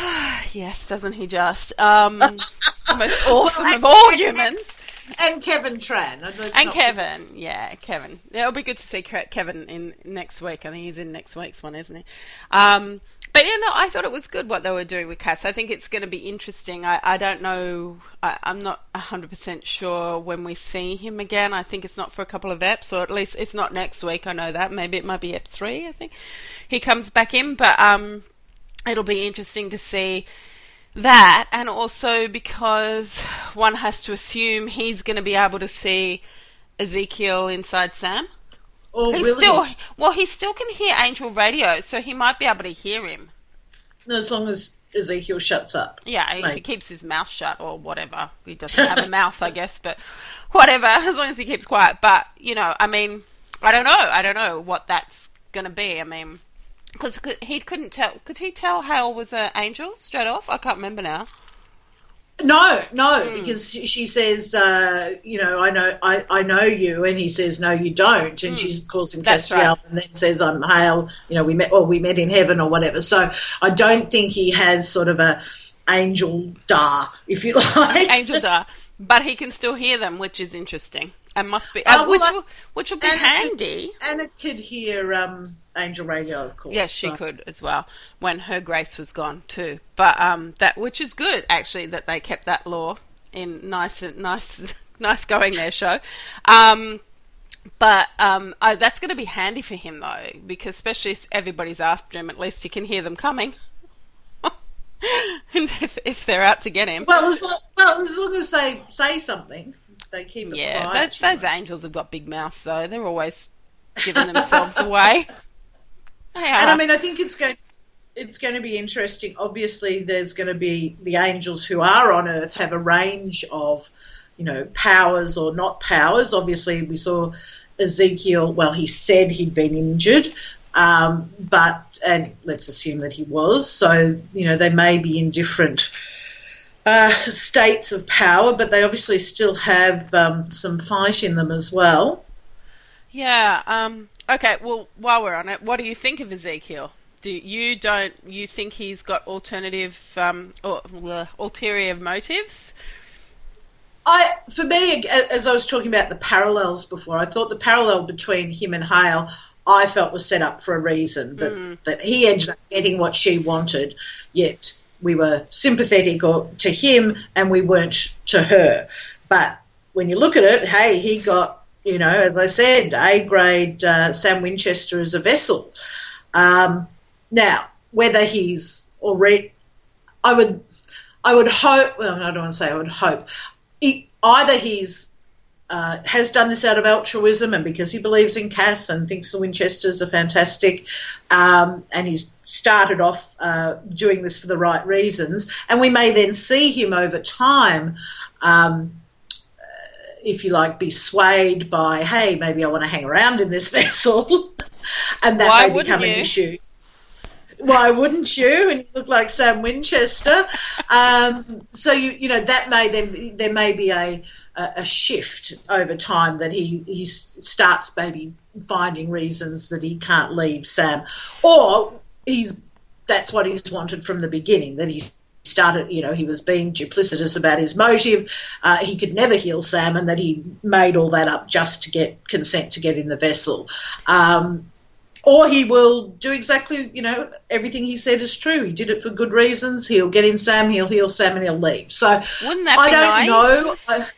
Yes, doesn't he just? Um, the most awesome well, of all
and,
humans.
And Kevin Tran.
And Kevin, good. yeah, Kevin. It'll be good to see Kevin in next week. I think he's in next week's one, isn't he? Um, but, you know, I thought it was good what they were doing with Cass. I think it's going to be interesting. I, I don't know. I, I'm not one hundred percent sure when we see him again. I think it's not for a couple of eps, or at least it's not next week. I know that. Maybe it might be at three, I think. He comes back in. But um, it'll be interesting to see that, and also because one has to assume he's going to be able to see Ezekiel inside Sam.
Oh,
he's
really?
Still, well, he still can hear Angel Radio, so he might be able to hear him.
No, as long as Ezekiel shuts up.
Yeah, he, he keeps his mouth shut, or whatever. He doesn't have a mouth, I guess, but whatever, as long as he keeps quiet. But, you know, I mean, I don't know. I don't know what that's going to be. I mean, because he couldn't tell. Could he tell Hale was an angel straight off? I can't remember now.
No, no, mm. because she, she says, uh, you know, I know, I, I know you, and he says, no, you don't, and mm. she calls him Castiel, right. and then says, I'm Hale. You know, we met, or we met in heaven, or whatever. So I don't think he has sort of a angel da, if you like,
angel da, but he can still hear them, which is interesting. And must be, uh, oh, well, which, will, which will be and handy.
It, and it could hear um, Angel Radio, of course.
Yes, she so. could as well, when her grace was gone too. But um, that, which is good actually, that they kept that law in. Nice, nice, nice going there, show. Um, but um, oh, that's going to be handy for him though, because especially if everybody's after him, at least he can hear them coming. And if, if they're out to get him,
well, as long, well, as long as they say something. They keep it
yeah,
quiet,
those, those angels have got big mouths, though. They're always giving themselves away. They are.
And I mean, I think it's going, it's going to be interesting. Obviously, there's going to be the angels who are on Earth have a range of, you know, powers or not powers. Obviously, we saw Ezekiel. Well, he said he'd been injured, um, but and let's assume that he was. So, you know, they may be in different Uh, states of power, but they obviously still have um, some fight in them as well.
Yeah. Um, okay. Well, while we're on it, what do you think of Ezekiel? Do you don't you think he's got alternative um, or uh, ulterior motives?
I, for me, as I was talking about the parallels before, I thought the parallel between him and Hale, I felt was set up for a reason, that, mm. that he ended up getting what she wanted, yet we were sympathetic or, to him and we weren't to her. But when you look at it, hey, he got, you know, as I said, A-grade uh, Sam Winchester as a vessel. Um, now, whether he's already, I would, I would hope, well, I don't want to say I would hope, he, either he's Uh, has done this out of altruism and because he believes in Cass and thinks the Winchesters are fantastic, um, and he's started off uh, doing this for the right reasons, and we may then see him over time, um, if you like, be swayed by, hey, maybe I want to hang around in this vessel, and that
Why
may become
you?
an issue. Why wouldn't you? And you look like Sam Winchester. Um, so you you know that may then there may be a a shift over time that he, he starts maybe finding reasons that he can't leave Sam, or he's that's what he's wanted from the beginning, that he started, you know, he was being duplicitous about his motive, uh, he could never heal Sam, and that he made all that up just to get consent to get in the vessel. Um, or he will do exactly, you know, everything he said is true. He did it for good reasons. He'll get in Sam, he'll heal Sam, and he'll leave. So
wouldn't that
I
be
don't
nice?
know. I,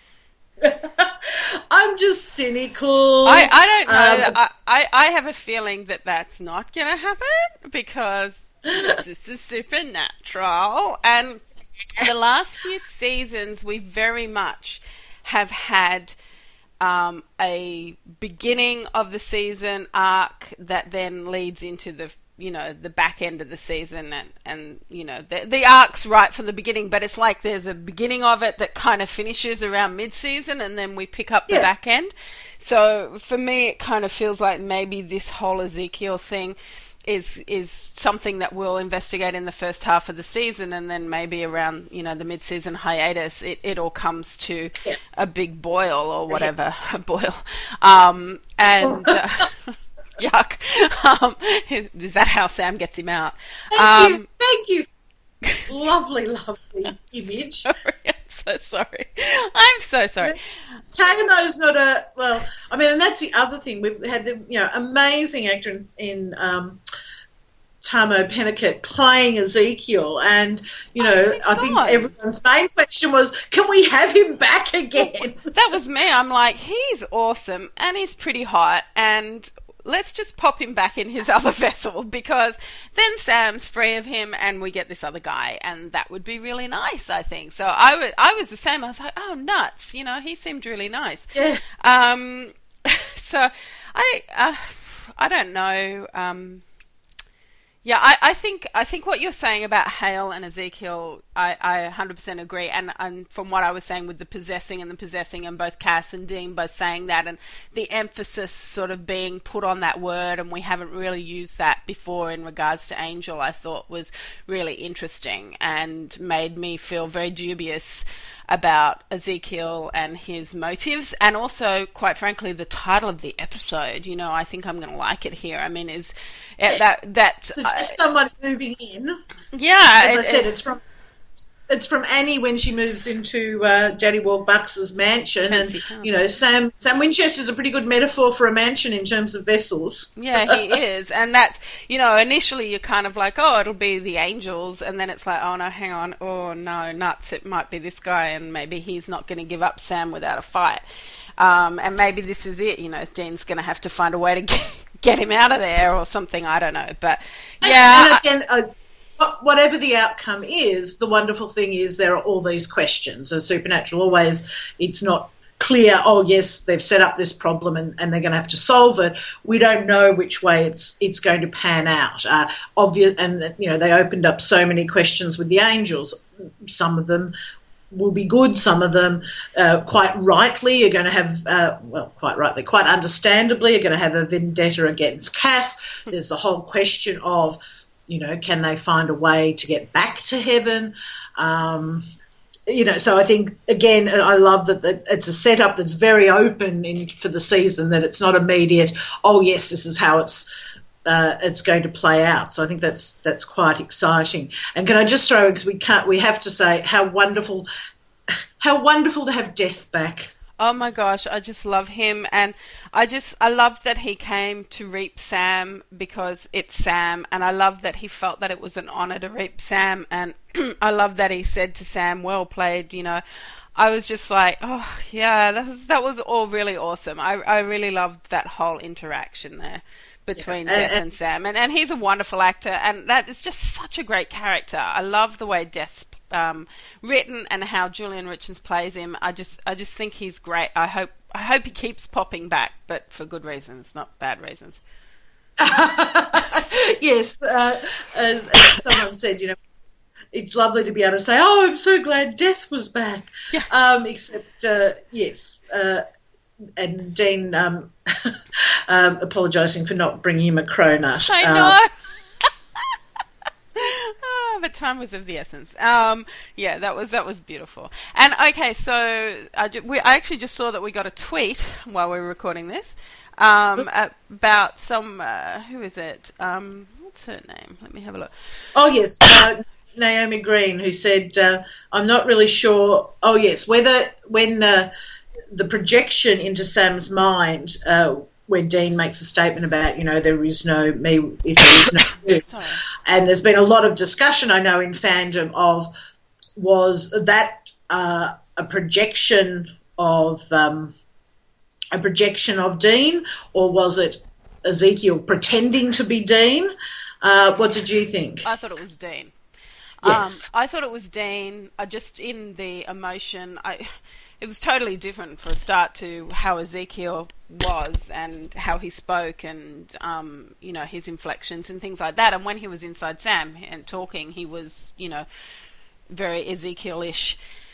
I'm just cynical.
I, I don't know.
Um,
I, I, I have a feeling that that's not going to happen because this is supernatural. And the last few seasons, we very much have had um, a beginning of the season arc that then leads into the you know, the back end of the season, and, and you know, the, the arc's right from the beginning, but it's like there's a beginning of it that kind of finishes around mid-season, and then we pick up the
yeah.
back end. So for me, it kind of feels like maybe this whole Ezekiel thing is is something that we'll investigate in the first half of the season, and then maybe around, you know, the mid-season hiatus, it, it all comes to
yeah.
a big boil or whatever, a boil. Um, and... Uh, Yuck. Um, is that how Sam gets him out?
Thank
um,
you. Thank you. Lovely, lovely image.
Sorry, I'm so sorry. I'm so sorry.
Tagono's not a, well, I mean, and that's the other thing. We've had the, you know, amazing actor in, in um, Tamo Pennicott playing Ezekiel, and, you know,
oh,
I think everyone's main question was, can we have him back again?
That was me. I'm like, he's awesome, and he's pretty hot, and let's just pop him back in his other vessel, because then Sam's free of him and we get this other guy, and that would be really nice, I think. So I, w- I was the same. I was like, oh, nuts. You know, he seemed really nice.
Yeah.
Um, so I, uh, I don't know. Um, yeah, I, I think I think what you're saying about Hale and Ezekiel, I, I one hundred percent agree. And, and from what I was saying with the possessing and the possessing, and both Cass and Dean both saying that, and the emphasis sort of being put on that word, and we haven't really used that before in regards to Angel, I thought was really interesting and made me feel very dubious about Ezekiel and his motives, and also, quite frankly, the title of the episode. You know, I think I'm going to like it here. I mean, is
yes.
that that
so it's just someone moving in.
Yeah,
as
it,
I said,
it,
it's from it's from Annie when she moves into uh, Daddy Warbucks' mansion, and
house.
you know, Sam Sam Winchester's a pretty good metaphor for a mansion in terms of vessels.
Yeah, he is, and that's, you know, initially you're kind of like, oh, it'll be the angels, and then it's like, oh no, hang on, oh no, nuts, it might be this guy, and maybe he's not going to give up Sam without a fight, um, and maybe this is it. You know, Dean's going to have to find a way to get, get him out of there or something. I don't know, but yeah.
And, and again, uh, whatever the outcome is, the wonderful thing is there are all these questions. As Supernatural always, it's not clear, oh yes, they've set up this problem and, and they're going to have to solve it. We don't know which way it's it's going to pan out. Uh, obvious, and you know, they opened up so many questions with the angels. Some of them will be good. Some of them, uh, quite rightly, are going to have, uh, well, quite rightly, quite understandably, are going to have a vendetta against Cass. There's the whole question of, you know, can they find a way to get back to heaven? Um, you know, so I think, again, I love that, that it's a setup that's very open in, for the season, that it's not immediate, oh, yes, this is how it's uh, it's going to play out. So I think that's that's quite exciting. And can I just throw, because we can't, we have to say how wonderful, how wonderful to have Death back.
Oh my gosh, I just love him, and I just I love that he came to reap Sam because it's Sam, and I love that he felt that it was an honor to reap Sam, and I love that he said to Sam, "Well played," you know. I was just like, oh yeah, that was that was all really awesome. I I really loved that whole interaction there between
yeah.
Death
and,
and Sam, and and he's a wonderful actor, and that is just such a great character. I love the way Death's um, written and how Julian Richards plays him. I just I just think he's great. I hope I hope he keeps popping back, but for good reasons, not bad reasons.
Yes, uh, as, as someone said, you know, it's lovely to be able to say, "Oh, I'm so glad Death was back."
Yeah.
Um, except, uh, yes, uh, and Dean um, um, apologising for not bringing him a cronut.
I know. Um, oh, but time was of the essence. Um, yeah, that was that was beautiful. And okay, so I, ju- we, I actually just saw that we got a tweet while we were recording this um, about some. Uh, who is it? Um, what's her name? Let me have a look.
Oh yes. Uh, Naomi Green, who said, uh, "I'm not really sure." Oh yes, whether when uh, the projection into Sam's mind, uh, where Dean makes a statement about, you know, there is no me if there is no you, and there's been a lot of discussion, I know, in fandom of was that uh, a projection of um, a projection of Dean, or was it Ezekiel pretending to be Dean? Uh, what did you think?
I thought it was Dean.
Yes.
Um, I thought it was Dean. I just in the emotion, I it was totally different for a start to how Ezekiel was and how he spoke, and um, you know, his inflections and things like that. And when he was inside Sam and talking, he was, you know, very Ezekiel-ish.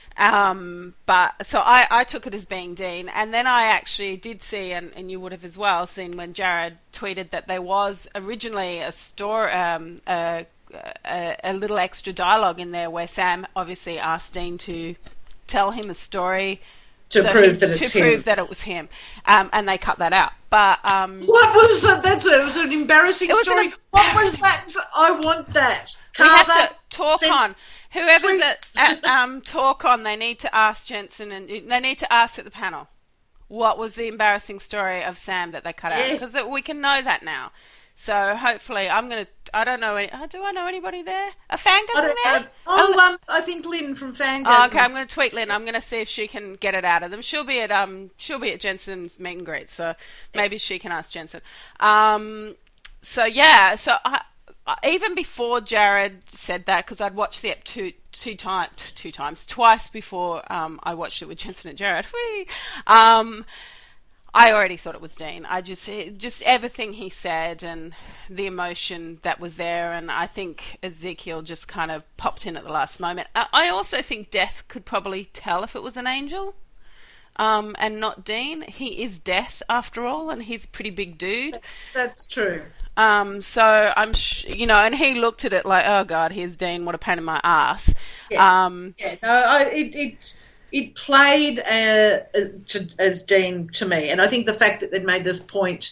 Um, but so I, I took it as being Dean, and then I actually did see, and, and you would have as well seen when Jared tweeted that there was originally a store, um, a, a, a little extra dialogue in there where Sam obviously asked Dean to tell him a story
to
so
prove
he,
that it's
to
him.
prove that it was him, um, and they cut that out. But um,
what was that? That's a, it was an embarrassing
was
story.
An
what was that? I want that.
We have
Carver,
to talk
send,
on. Whoever's
tweet.
at, at um, talk on, they need to ask Jensen, and they need to ask at the panel what was the embarrassing story of Sam that they cut out, because
Yes.
we can know that now. So hopefully, I'm gonna. I don't know. Any, oh, do I know anybody there? A Fangasm
I don't
there?
know. Oh, um, I think Lynn from Fangasm.
Oh, okay, I'm going to tweet Lynn. I'm going to see if she can get it out of them. She'll be at um, she'll be at Jensen's meet and greet, so maybe she can ask Jensen. Um, so yeah, so I, even before Jared said that, because I'd watched the ep two two times, two times, twice before um, I watched it with Jensen and Jared. Whee! Um, I already thought it was Dean. I just, just everything he said and the emotion that was there, and I think Ezekiel just kind of popped in at the last moment. I also think Death could probably tell if it was an angel, um, and not Dean. He is Death after all, and he's a pretty big dude.
That's true.
Um, so I'm, sh- you know, and he looked at it like, oh God, here's Dean. What a pain in my ass.
Yes.
Um,
yeah. No, I, it, it it played uh, to, as Dean to me, and I think the fact that they'd made this point.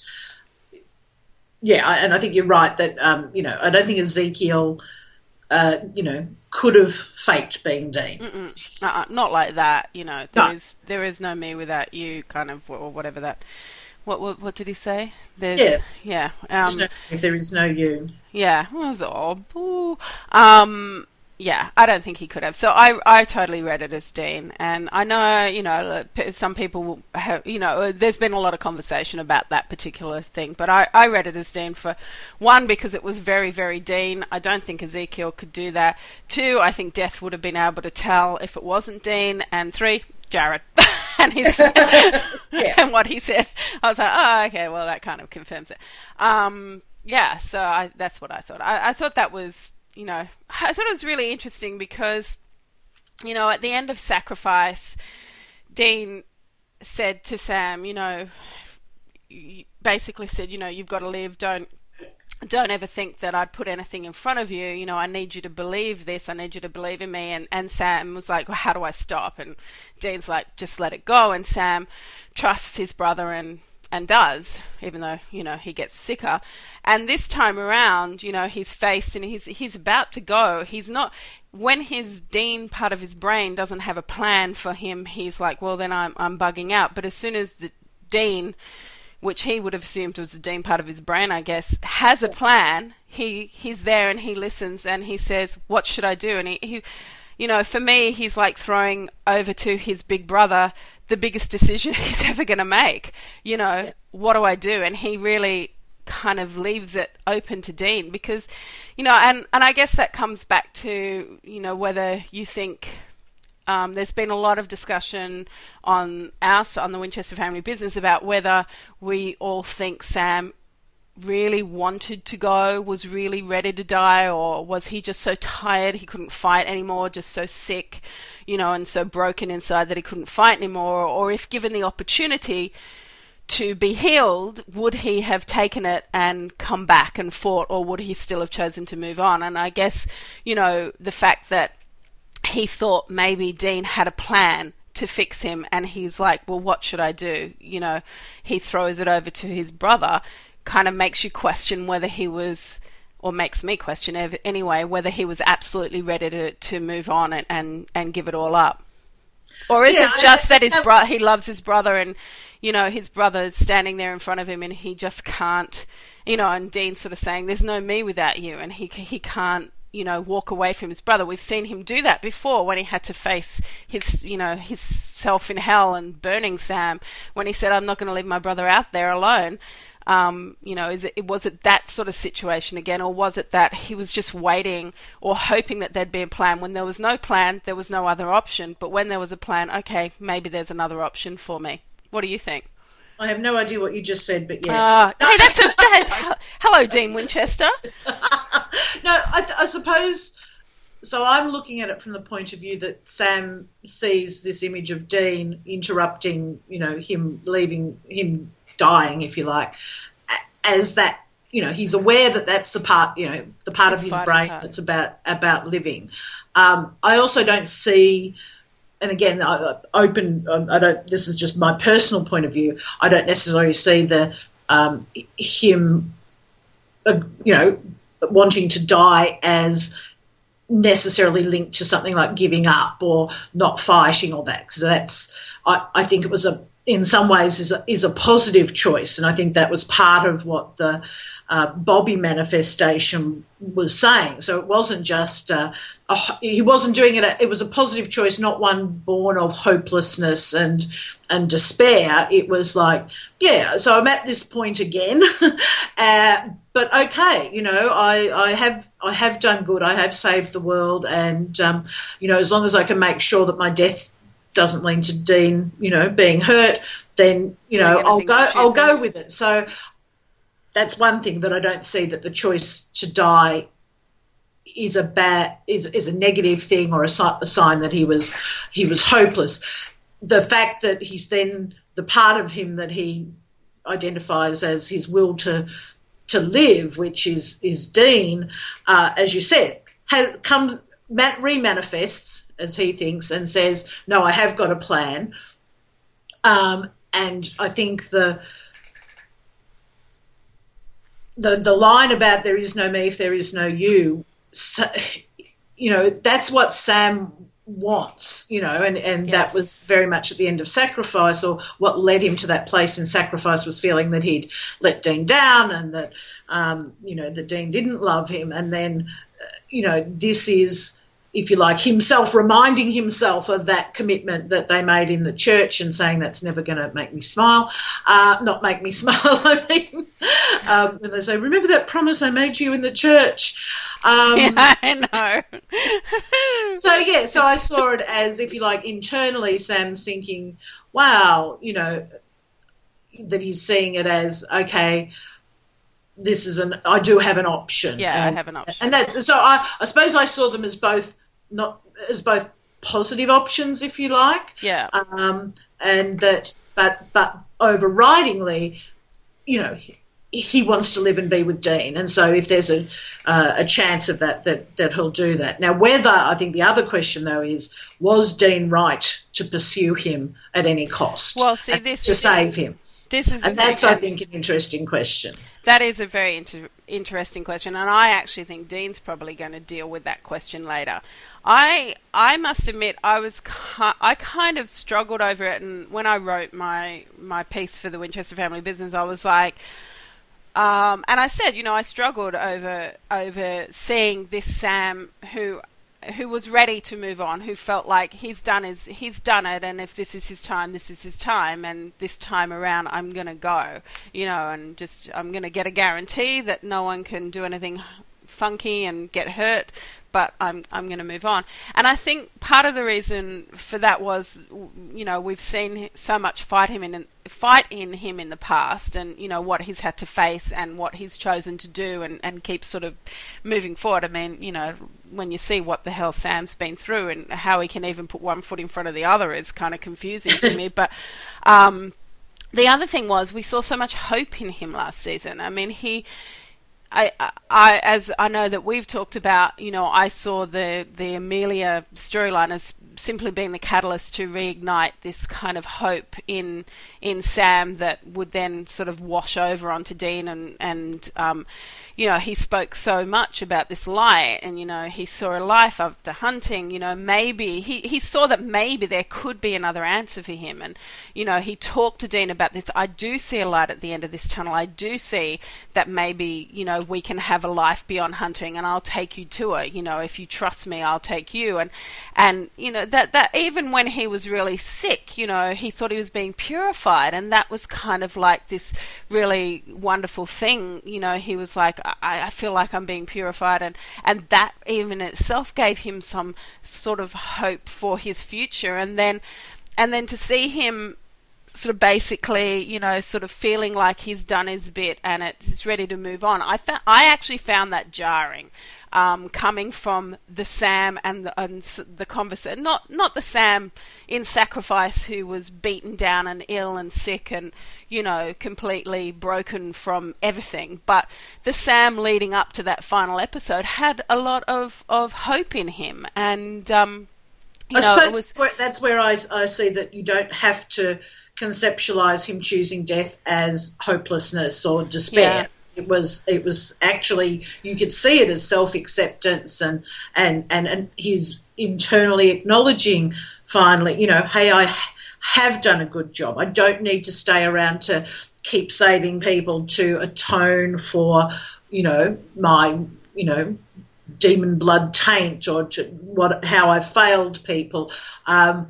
Yeah, and I think you're right that um, you know, I don't think Ezekiel, uh, you know, could have faked being Dean.
Uh-uh, not like that, you know. There
No.
is there is no me without you, kind of, or whatever that. What what, what did he say? There's,
Yeah.
yeah.
There's
Um,
no, if there is no you.
yeah. It was all. Boo. Um. Yeah, I don't think he could have. So I, I totally read it as Dean, and I know, you know, some people have, you know, there's been a lot of conversation about that particular thing, but I, I read it as Dean for one, because it was very, very Dean. I don't think Ezekiel could do that. Two, I think Death would have been able to tell if it wasn't Dean. And three, Jared and his
Yeah.
and what he said. I was like, oh, okay, well, that kind of confirms it. Um, yeah, so I, that's what I thought. I, I thought that was. You know, I thought it was really interesting because, you know, at the end of Sacrifice, Dean said to Sam, you know, basically said, you know, you've got to live. Don't, don't ever think that I'd put anything in front of you. You know, I need you to believe this. I need you to believe in me. And, and Sam was like, well, how do I stop? And Dean's like, just let it go. And Sam trusts his brother and, and does, even though, you know, he gets sicker. And this time around, you know, he's faced and he's he's about to go. He's not, when his Dean part of his brain doesn't have a plan for him, he's like, well, then I'm I'm bugging out. But as soon as the Dean, which he would have assumed was the Dean part of his brain, I guess, has a plan, he he's there and he listens and he says, what should I do? And he, he you know, for me, he's like throwing over to his big brother the biggest decision he's ever going to make. You know, yes. What do I do? And he really kind of leaves it open to Dean because, you know, and, and I guess that comes back to, you know, whether you think um, there's been a lot of discussion on us, on the Winchester Family Business, about whether we all think Sam really wanted to go, was really ready to die, or was he just so tired he couldn't fight anymore, just so sick, you know, and so broken inside that he couldn't fight anymore, or if given the opportunity to be healed, would he have taken it and come back and fought, or would he still have chosen to move on? And I guess, you know, the fact that he thought maybe Dean had a plan to fix him, and he's like, well, what should I do? You know, he throws it over to his brother, kind of makes you question whether he was, or makes me question anyway, whether he was absolutely ready to, to move on and, and, and give it all up. Or is yeah, it just I, I, that his bro- he loves his brother, and, you know, his brother's standing there in front of him and he just can't, you know, and Dean's sort of saying, there's no me without you, and he he can't, you know, walk away from his brother. We've seen him do that before when he had to face his, you know, his self in hell and burning Sam, when he said, I'm not going to leave my brother out there alone. Um, you know, is it, was it that sort of situation again, or was it that he was just waiting or hoping that there'd be a plan? When there was no plan, there was no other option. But when there was a plan, okay, maybe there's another option for me. What do you think?
I have no idea what you just said, but yes.
Uh, hey, that's a that, hello, Dean Winchester.
No, I, I suppose. So I'm looking at it from the point of view that Sam sees this image of Dean interrupting, you know, him leaving him. dying, if you like, as that, you know, he's aware that that's the part, you know, the part it's of his brain part. that's about about living. Um, I also don't see, and again, I, open. I don't. This is just my personal point of view. I don't necessarily see the um, him, uh, you know, wanting to die as necessarily linked to something like giving up or not fighting or that, because that's. I, I think it was a, in some ways, is a, is a positive choice, and I think that was part of what the uh, Bobby manifestation was saying. So it wasn't just uh, a, he wasn't doing it. It was a positive choice, not one born of hopelessness and and despair. It was like, yeah. So I'm at this point again, uh, but okay, you know, I, I have I have done good. I have saved the world, and um, you know, as long as I can make sure that my death doesn't lead to Dean, you know, being hurt, then, you know, I'll go I'll go with it. So that's one thing that I don't see, that the choice to die is a bad is is a negative thing or a, a sign that he was he was hopeless. The fact that he's then the part of him that he identifies as his will to to live, which is is Dean, uh, as you said, has comes remanifests, as he thinks, and says, no, I have got a plan. Um, and I think the, the the line about there is no me if there is no you, so, you know, that's what Sam wants, you know, and, and yes. That was very much at the end of Sacrifice, or what led him to that place in Sacrifice was feeling that he'd let Dean down, and that, um, you know, that Dean didn't love him. And then, you know, this is, if you like, himself reminding himself of that commitment that they made in the church and saying that's never going to make me smile, uh, not make me smile, I mean. Um, and they say, remember that promise I made you in the church? Um,
yeah, I know.
so, yeah, so I saw it as, if you like, internally Sam's thinking, wow, you know, that he's seeing it as, okay, this is an, I do have an option.
Yeah,
and,
I have an option.
And that's, so I, I suppose I saw them as both, not as both positive options, if you like.
Yeah.
Um, and that, but, but overridingly, you know, he, he wants to live and be with Dean. And so if there's a, uh, a chance of that, that, that he'll do that. Now, whether, I think the other question though is, was Dean right to pursue him at any cost?
Well, see, this
to save him?
This is
and that's, I think, an interesting question.
That is a very inter- interesting question, and I actually think Dean's probably going to deal with that question later. I I must admit I was ki- I kind of struggled over it, and when I wrote my my piece for the Winchester Family Business, I was like, um, and I said, you know, I struggled over over seeing this Sam who. who was ready to move on, who felt like he's done his, he's done it, and if this is his time, this is his time, and this time around I'm going to go, you know, and just I'm going to get a guarantee that no one can do anything funky and get hurt, but I'm I'm going to move on. And I think part of the reason for that was, you know, we've seen so much fight him in fight in him in the past, and you know what he's had to face and what he's chosen to do, and and keep sort of moving forward. I mean, you know, when you see what the hell Sam's been through and how he can even put one foot in front of the other, is kind of confusing to me. But um, the other thing was we saw so much hope in him last season. I mean, he. I, I, as I know that we've talked about, you know, I saw the, the Amelia storyline as simply being the catalyst to reignite this kind of hope in in Sam that would then sort of wash over onto Dean, and, and um, you know, he spoke so much about this light, and, you know, he saw a life after hunting, you know, maybe, he, he saw that maybe there could be another answer for him, and, you know, he talked to Dean about this. I do see a light at the end of this tunnel. I do see that maybe, you know, we can have a life beyond hunting, and I'll take you to it, you know, if you trust me, I'll take you, and, and, you know, that, that even when he was really sick, you know, he thought he was being purified, and that was kind of like this really wonderful thing, you know, he was like, I, I feel like I'm being purified, and, and that even itself gave him some sort of hope for his future, and then and then to see him sort of basically, you know, sort of feeling like he's done his bit and it's ready to move on. I found, I actually found that jarring, um, coming from the Sam and the, and the conversation, not not the Sam in Sacrifice who was beaten down and ill and sick and, you know, completely broken from everything, but the Sam leading up to that final episode had a lot of, of hope in him, and um, you
I
know,
suppose
it was,
where, that's where I, I see that you don't have to conceptualize him choosing death as hopelessness or despair.
Yeah.
It was it was actually, you could see it as self-acceptance and, and, and, and his internally acknowledging finally, you know, hey, I have done a good job. I don't need to stay around to keep saving people to atone for, you know, my, you know, demon blood taint or to what how I failed people. Um,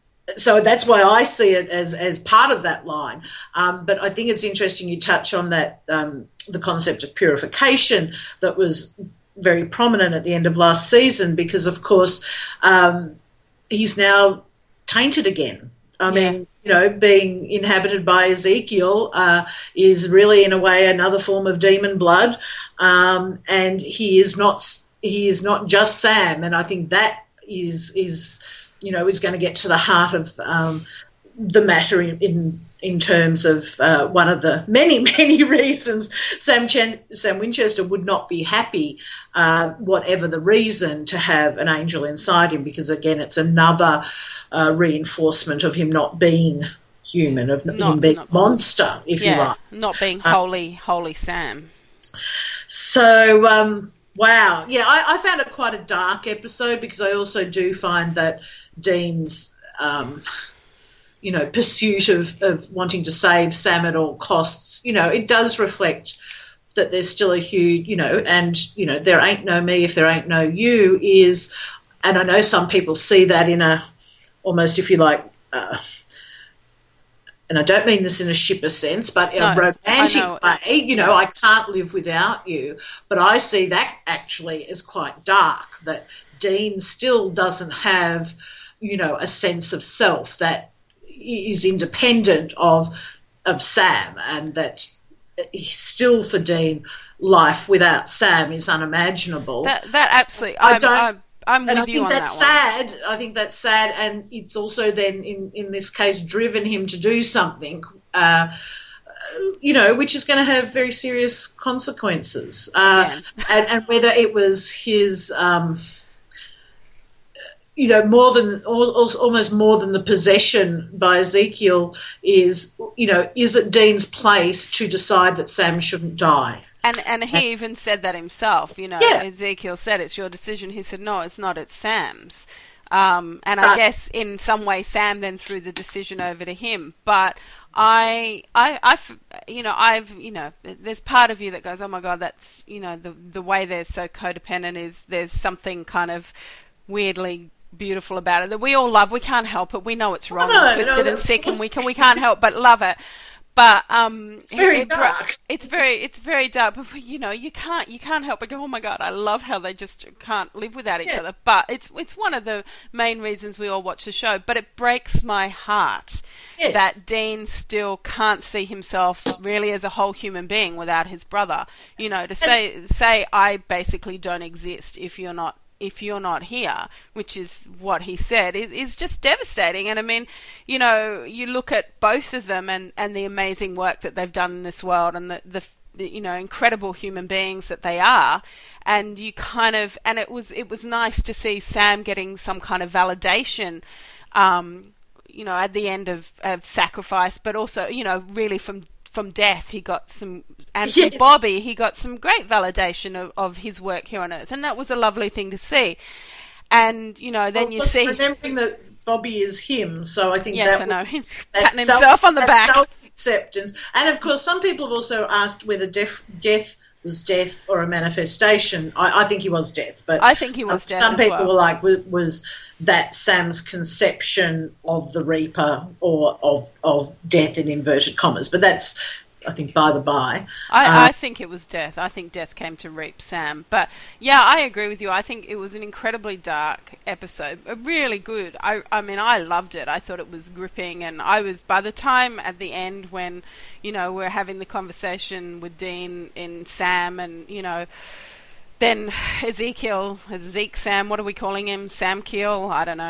So that's why I see it as, as part of that line. Um, but I think it's interesting you touch on that, um, the concept of purification that was very prominent at the end of last season, because, of course, um, he's now tainted again. I
Yeah.
mean, you know, being inhabited by Ezekiel uh, is really, in a way, another form of demon blood, um, and he is not he is not just Sam. And I think that is is. you know, is going to get to the heart of um, the matter in, in in terms of uh, one of the many, many reasons Sam, Chen, Sam Winchester would not be happy, uh, whatever the reason, to have an angel inside him, because, again, it's another uh, reinforcement of him not being human, of not, him being
not,
a monster, if
yeah,
you like.
not being
Uh,
holy, holy Sam.
So, um, wow. Yeah, I, I found it quite a dark episode, because I also do find that Dean's, um, you know, pursuit of, of wanting to save Sam at all costs, you know, it does reflect that there's still a huge, you know, and, you know, there ain't no me if there ain't no you is, and I know some people see that in a, almost, if you like, uh, and I don't mean this in a shipper sense, but in
No,
a romantic
I know.
way, you know, I can't live without you. But I see that actually as quite dark, that Dean still doesn't have, you know, a sense of self that is independent of of Sam, and that still, for Dean, life without Sam is unimaginable.
That that absolutely,
I
I'm,
don't-
I'm, I'm
And
with
I
you
think
on
that's
that one.
sad. I think that's sad, and it's also then, in, in this case, driven him to do something, uh, you know, which is going to have very serious consequences. Uh, and, and whether it was his, um, you know, more than almost more than the possession by Ezekiel is, you know, is it Dean's place to decide that Sam shouldn't die?
And and he even said that himself, you know. Yeah. Ezekiel said, it's your decision. He said, no, it's not, it's Sam's. Um, and I uh, guess in some way Sam then threw the decision over to him. But I, I, I, you know, I've, you know, there's part of you that goes, oh my God, that's, you know, the the way they're so codependent is there's something kind of weirdly beautiful about it that we all love. We can't help it. We know it's wrong,
no,
and twisted
no,
and sick, and we can we can't help but love it. But um,
it's very
it,
dark.
It's very, it's very dark. But you know, you can't, you can't help but go, oh my God, I love how they just can't live without each
yeah.
other. But it's, it's one of the main reasons we all watch the show. But it breaks my heart
yes.
that Dean still can't see himself really as a whole human being without his brother. You know, to say, say I basically don't exist if you're not. if you're not here, which is what he said, is, is just devastating. And I mean, you know, you look at both of them and, and the amazing work that they've done in this world and the, the, the, you know, incredible human beings that they are. And you kind of, and it was, it was nice to see Sam getting some kind of validation, um, you know, at the end of, of Sacrifice, but also, you know, really from From death, he got some, and from
yes.
Bobby, he got some great validation of, of his work here on Earth, and that was a lovely thing to see. And you know, then
well,
you see
remembering that Bobby is him, so I think
yes,
that
I know.
was,
He's
that
patting
self,
himself on the
that
back.
Self-acceptance, and of course, some people have also asked whether death, death was death or a manifestation. I, I think he was death, but
I think he was death.
Some
as
people
well.
were like, was, was that Sam's conception of the Reaper or of of death in inverted commas? But that's, I think, by the by.
I,
uh,
I think it was death. I think death came to reap Sam. But yeah, I agree with you. I think it was an incredibly dark episode. Really good. I, I mean, I loved it. I thought it was gripping. And I was, by the time at the end when, you know, we're having the conversation with Dean and Sam and, you know, then Ezekiel, Zeke Sam, what are we calling him? Sam Keel? I don't know.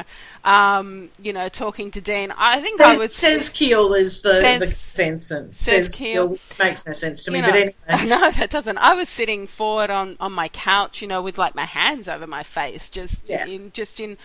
Um, you know, talking to Dean. I think
says,
I was...
Says Keel is the,
says,
the sentence.
Says,
says
Keel.
Keel makes no sense to me,
you know,
but anyway.
No, that doesn't. I was sitting forward on, on my couch, you know, with like my hands over my face, just
yeah.
in just in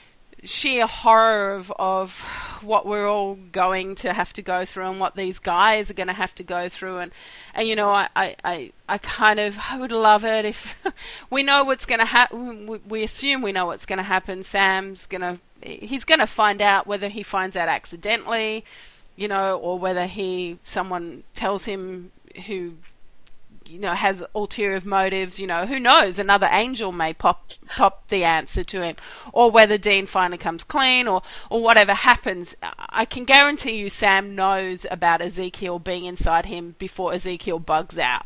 sheer horror of, of what we're all going to have to go through and what these guys are going to have to go through. And, and you know, I, I, I, I kind of, I would love it if we know what's going to happen. We, we assume we know what's going to happen. Sam's going to, he's going to find out, whether he finds out accidentally, you know, or whether he, someone tells him who, you know, has ulterior motives, you know, who knows, another angel may pop pop the answer to him, or whether Dean finally comes clean, or, or whatever happens. I can guarantee you Sam knows about Ezekiel being inside him before Ezekiel bugs out.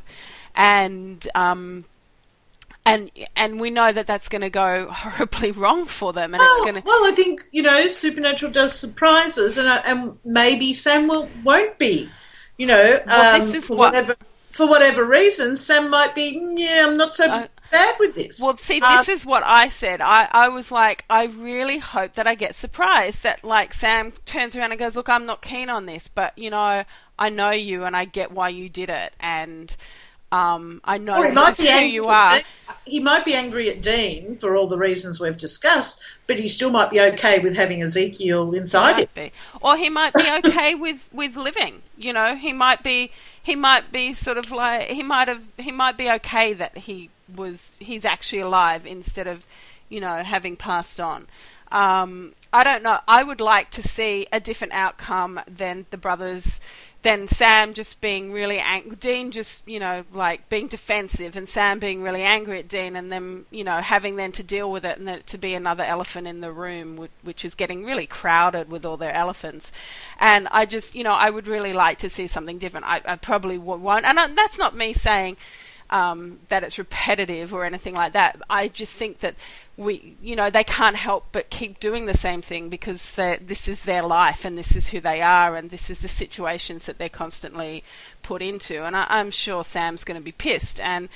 And, um, and, and we know that that's going to go horribly wrong for them. And
well,
it's going to...
well, I think, you know, Supernatural does surprises, and, uh, and maybe Sam will, won't be, you know,
well,
um,
this is
for
what...
whatever... For whatever reason, Sam might be, yeah, I'm not so uh, bad with this.
Well, see,
uh,
this is what I said. I, I was like, I really hope that I get surprised that, like, Sam turns around and goes, look, I'm not keen on this, but, you know, I know you and I get why you did it, and um, I know
well,
this is who you are.
He might be angry at Dean for all the reasons we've discussed, but he still might be okay with having Ezekiel inside him.
Be. Or he might be okay with, with living, you know, he might be... He might be sort of like he might have he might be okay that he was he's actually alive instead of, you know, having passed on. Um, I don't know. I would like to see a different outcome than the brothers, than Sam just being really angry, Dean just, you know, like being defensive, and Sam being really angry at Dean, and them, you know, having then to deal with it, and it to be another elephant in the room, which is getting really crowded with all their elephants. And I just, you know, I would really like to see something different. I, I probably won't, and I, that's not me saying um, that it's repetitive or anything like that. I just think that we, you know, they can't help but keep doing the same thing because this is their life and this is who they are and this is the situations that they're constantly put into. And I, I'm sure Sam's going to be pissed. And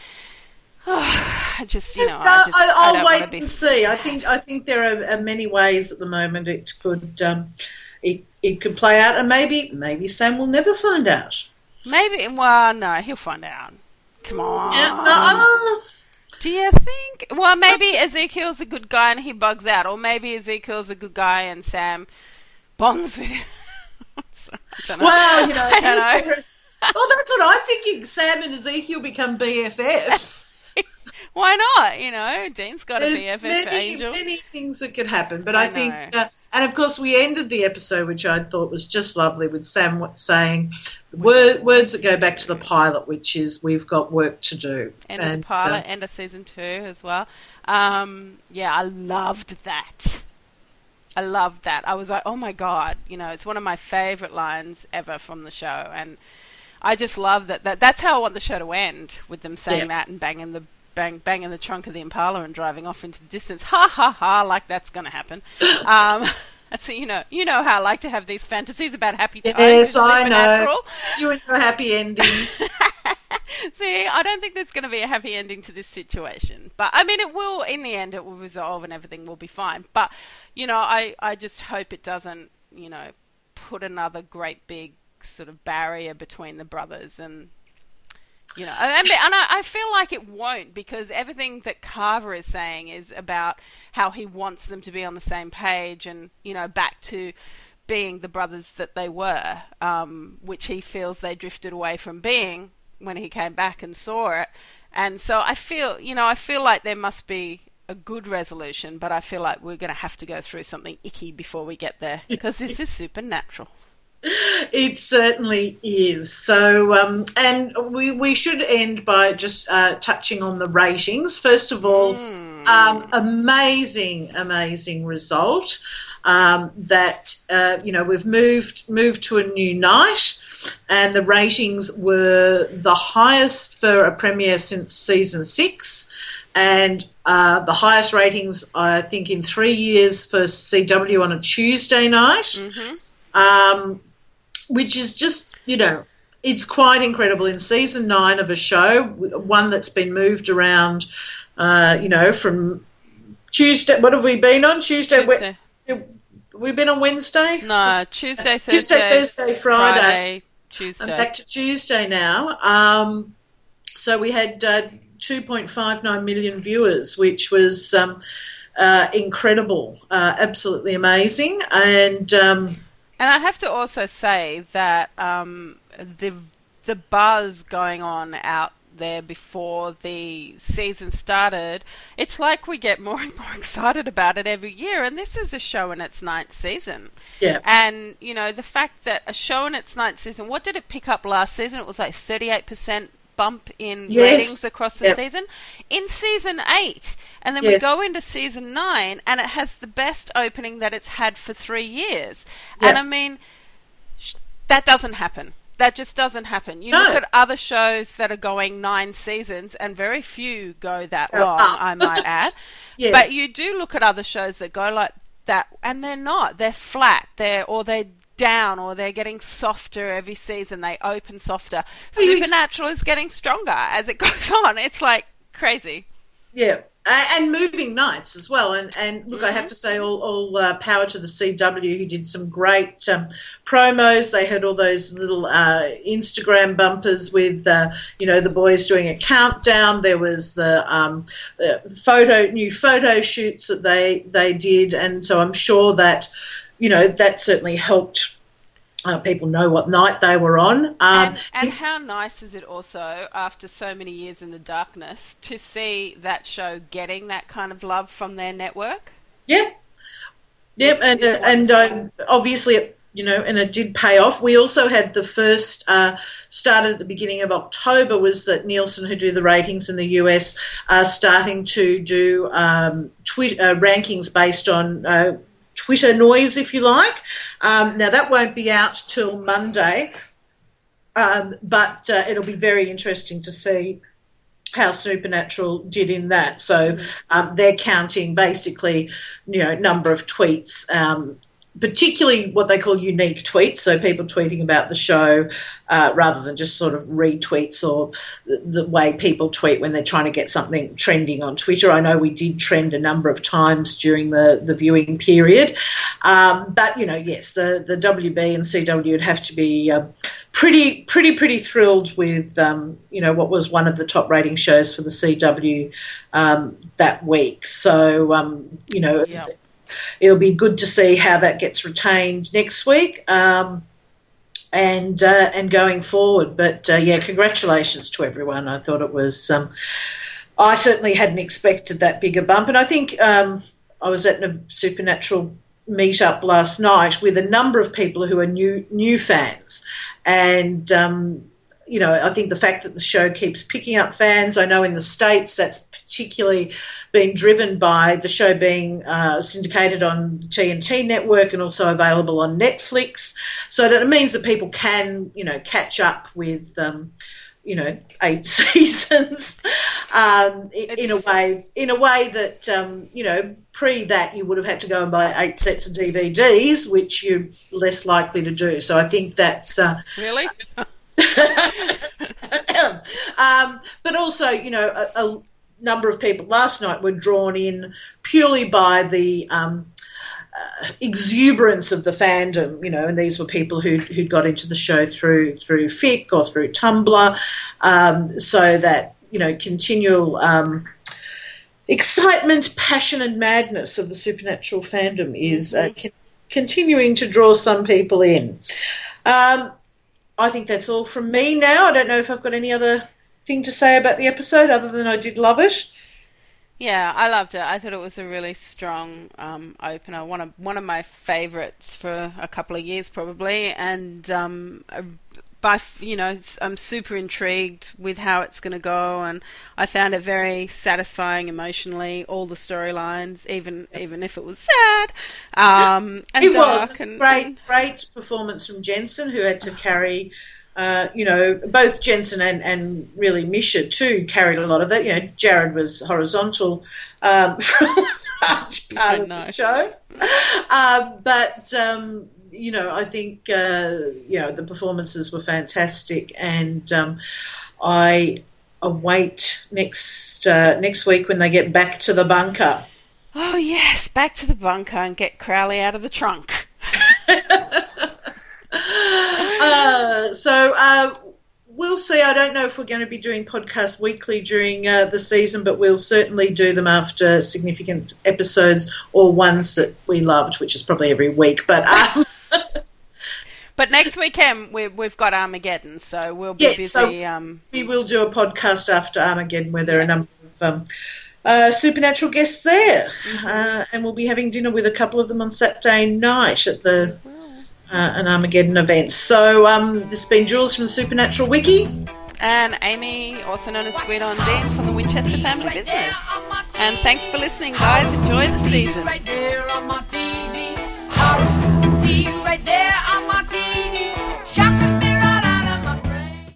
oh, I just, you know,
no,
I just,
I, I'll
I don't
wait
want to be
and see. I think I think there are, are many ways at the moment it could um, it it could play out, and maybe maybe Sam will never find out.
Maybe, well, no, he'll find out. Come on.
Yeah, no,
Do you think? Well, maybe Ezekiel's a good guy and he bugs out, or maybe Ezekiel's a good guy and Sam bonds with him. I don't know.
Well, you know,
I don't know.
Well, that's what I'm thinking. Sam and Ezekiel become B F Fs.
Why not? You know, Dean's got
There's
a B F F
many,
for Angel.
many things that could happen, but I,
I
think,
know.
uh, and of course, we ended the episode, which I thought was just lovely, with Sam saying word, words that go back to the pilot, which is "We've got work to do."
End
and,
of the pilot,
uh,
end of season two as well. Um, yeah, I loved that. I loved that. I was like, oh my god, you know, it's one of my favourite lines ever from the show, and I just love that. That that's how I want the show to end, with them saying
Yeah.
that and banging the bang banging the trunk of the Impala and driving off into the distance. Ha ha ha! Like that's going to happen. Um, so you know, you know how I like to have these fantasies about happy times.
Yes,
and
I
supernatural.
know. You and your happy endings.
See, I don't think there's going to be a happy ending to this situation. But, I mean, it will, in the end, it will resolve and everything will be fine. But, you know, I, I just hope it doesn't, you know, put another great big sort of barrier between the brothers. And, you know, and, and I, I feel like it won't, because everything that Carver is saying is about how he wants them to be on the same page and, you know, back to being the brothers that they were, um, which he feels they drifted away from being when he came back and saw it. And so I feel, you know, I feel like there must be a good resolution, but I feel like we're going to have to go through something icky before we get there, because this is supernatural.
It certainly is. So, um, and we, we should end by just uh, touching on the ratings. First of all, mm. um, amazing, amazing result. Um, that, uh, you know, we've moved moved to a new night, and the ratings were the highest for a premiere since season six, and uh, the highest ratings, I think, in three years for C W on a Tuesday night, mm-hmm. um, which is just, you know, it's quite incredible. In season nine of a show, one that's been moved around, uh, you know, from Tuesday, what have we been on? Tuesday,
Tuesday.
We've been on Wednesday?
No, Tuesday, Thursday,
Tuesday, Thursday, Friday.
Friday, Tuesday.
I'm back to Tuesday now. Um, so we had uh, two point five nine million viewers, which was um, uh, incredible, uh, absolutely amazing. And um,
and I have to also say that um, the the buzz going on out there before the season started, it's like we get more and more excited about it every year, and this is a show in its ninth season.
Yeah.
And, you know, the fact that a show in its ninth season, what did it pick up last season? It was like thirty-eight percent bump in
yes.
ratings across the
yep.
season. In season eight, and then
yes.
we go into season nine, and it has the best opening that it's had for three years.
Yep.
And, I mean, sh- that doesn't happen. That just doesn't happen. You
no.
look at other shows that are going nine seasons, and very few go that long,
uh,
I might add.
Yes.
But you do look at other shows that go like that, and they're not. They're flat. They're or they're down, or they're getting softer every season. They open softer. Supernatural is getting stronger as it goes on. It's like crazy.
Yeah. Uh, and moving nights as well. And, and look, mm-hmm. I have to say all, all uh, power to the C W, who did some great um, promos. They had all those little uh, Instagram bumpers with, uh, you know, the boys doing a countdown. There was the um, uh, photo, new photo shoots that they, they did. And so I'm sure that, you know, that certainly helped Uh, people know what night they were on. Um,
and, and how nice is it also, after so many years in the darkness, to see that show getting that kind of love from their network?
Yep. Yep,
it's,
and,
it's
uh, and uh, obviously, it, you know, and it did pay off. We also had the first, uh, started at the beginning of October, was that Nielsen, who do the ratings in the U S, are starting to do um, twi- uh, rankings based on uh Twitter noise, if you like. Um, now, that won't be out till Monday, um, but uh, it'll be very interesting to see how Supernatural did in that. So um, they're counting basically, you know, number of tweets, um, particularly what they call unique tweets, so people tweeting about the show uh, rather than just sort of retweets or the, the way people tweet when they're trying to get something trending on Twitter. I know we did trend a number of times during the, the viewing period. Um, but, you know, yes, the, the W B and C W would have to be uh, pretty, pretty, pretty thrilled with, um, you know, what was one of the top rating shows for the C W um, that week. So, um, you know,
yeah.
it'll be good to see how that gets retained next week. Um, and uh, and going forward. But, uh, yeah, congratulations to everyone. I thought it was um, – I certainly hadn't expected that bigger bump. And I think um, I was at a Supernatural meet-up last night with a number of people who are new new fans. And, um, you know, I think the fact that the show keeps picking up fans, I know in the States that's particularly been driven by the show being uh, syndicated on the T N T network and also available on Netflix, so that it means that people can, you know, catch up with, um, you know, eight seasons um, in, in a way, in a way that, um, you know, pre that you would have had to go and buy eight sets of D V Ds, which you're less likely to do. So I think that's uh,
really.
um, but also, you know, a, a number of people last night were drawn in purely by the um, uh, exuberance of the fandom, you know, and these were people who who got into the show through through Fic or through Tumblr, um, so that, you know, continual um, excitement, passion, and madness of the Supernatural fandom is uh, con- continuing to draw some people in. Um, I think that's all from me now. I don't know if I've got any other thing to say about the episode other than I did love it.
Yeah, I loved it. I thought it was a really strong um, opener. One of one of my favourites for a couple of years, probably. And um, by you know, I'm super intrigued with how it's going to go, and I found it very satisfying emotionally. All the storylines, even even if it was sad um, and
it
dark.
was
and
great,
and...
great performance from Jensen, who had to carry. Uh, you know, both Jensen and, and really Misha too carried a lot of that. You know, Jared was horizontal um, from part of the show. Uh, but, um, you know, I think, uh, you know, the performances were fantastic, and um, I await next uh, next week when they get back to the bunker.
Oh, yes, back to the bunker and get Crowley out of the trunk.
Uh, so uh, we'll see. I don't know if we're going to be doing podcasts weekly during uh, the season, but we'll certainly do them after significant episodes or ones that we loved, which is probably every week. But um,
but next weekend we, we've got Armageddon, so we'll be
yes,
busy.
So
um...
we will do a podcast after Armageddon where there are a number of um, uh, Supernatural guests there, mm-hmm. uh, and we'll be having dinner with a couple of them on Saturday night at the... Uh, an Armageddon event. So um, this has been Jules from the Supernatural Wiki.
And Amy, also known as Sweet on Dean, from the Winchester Family Business. And thanks for listening, guys. Enjoy the season. Right there on my T V. Right there.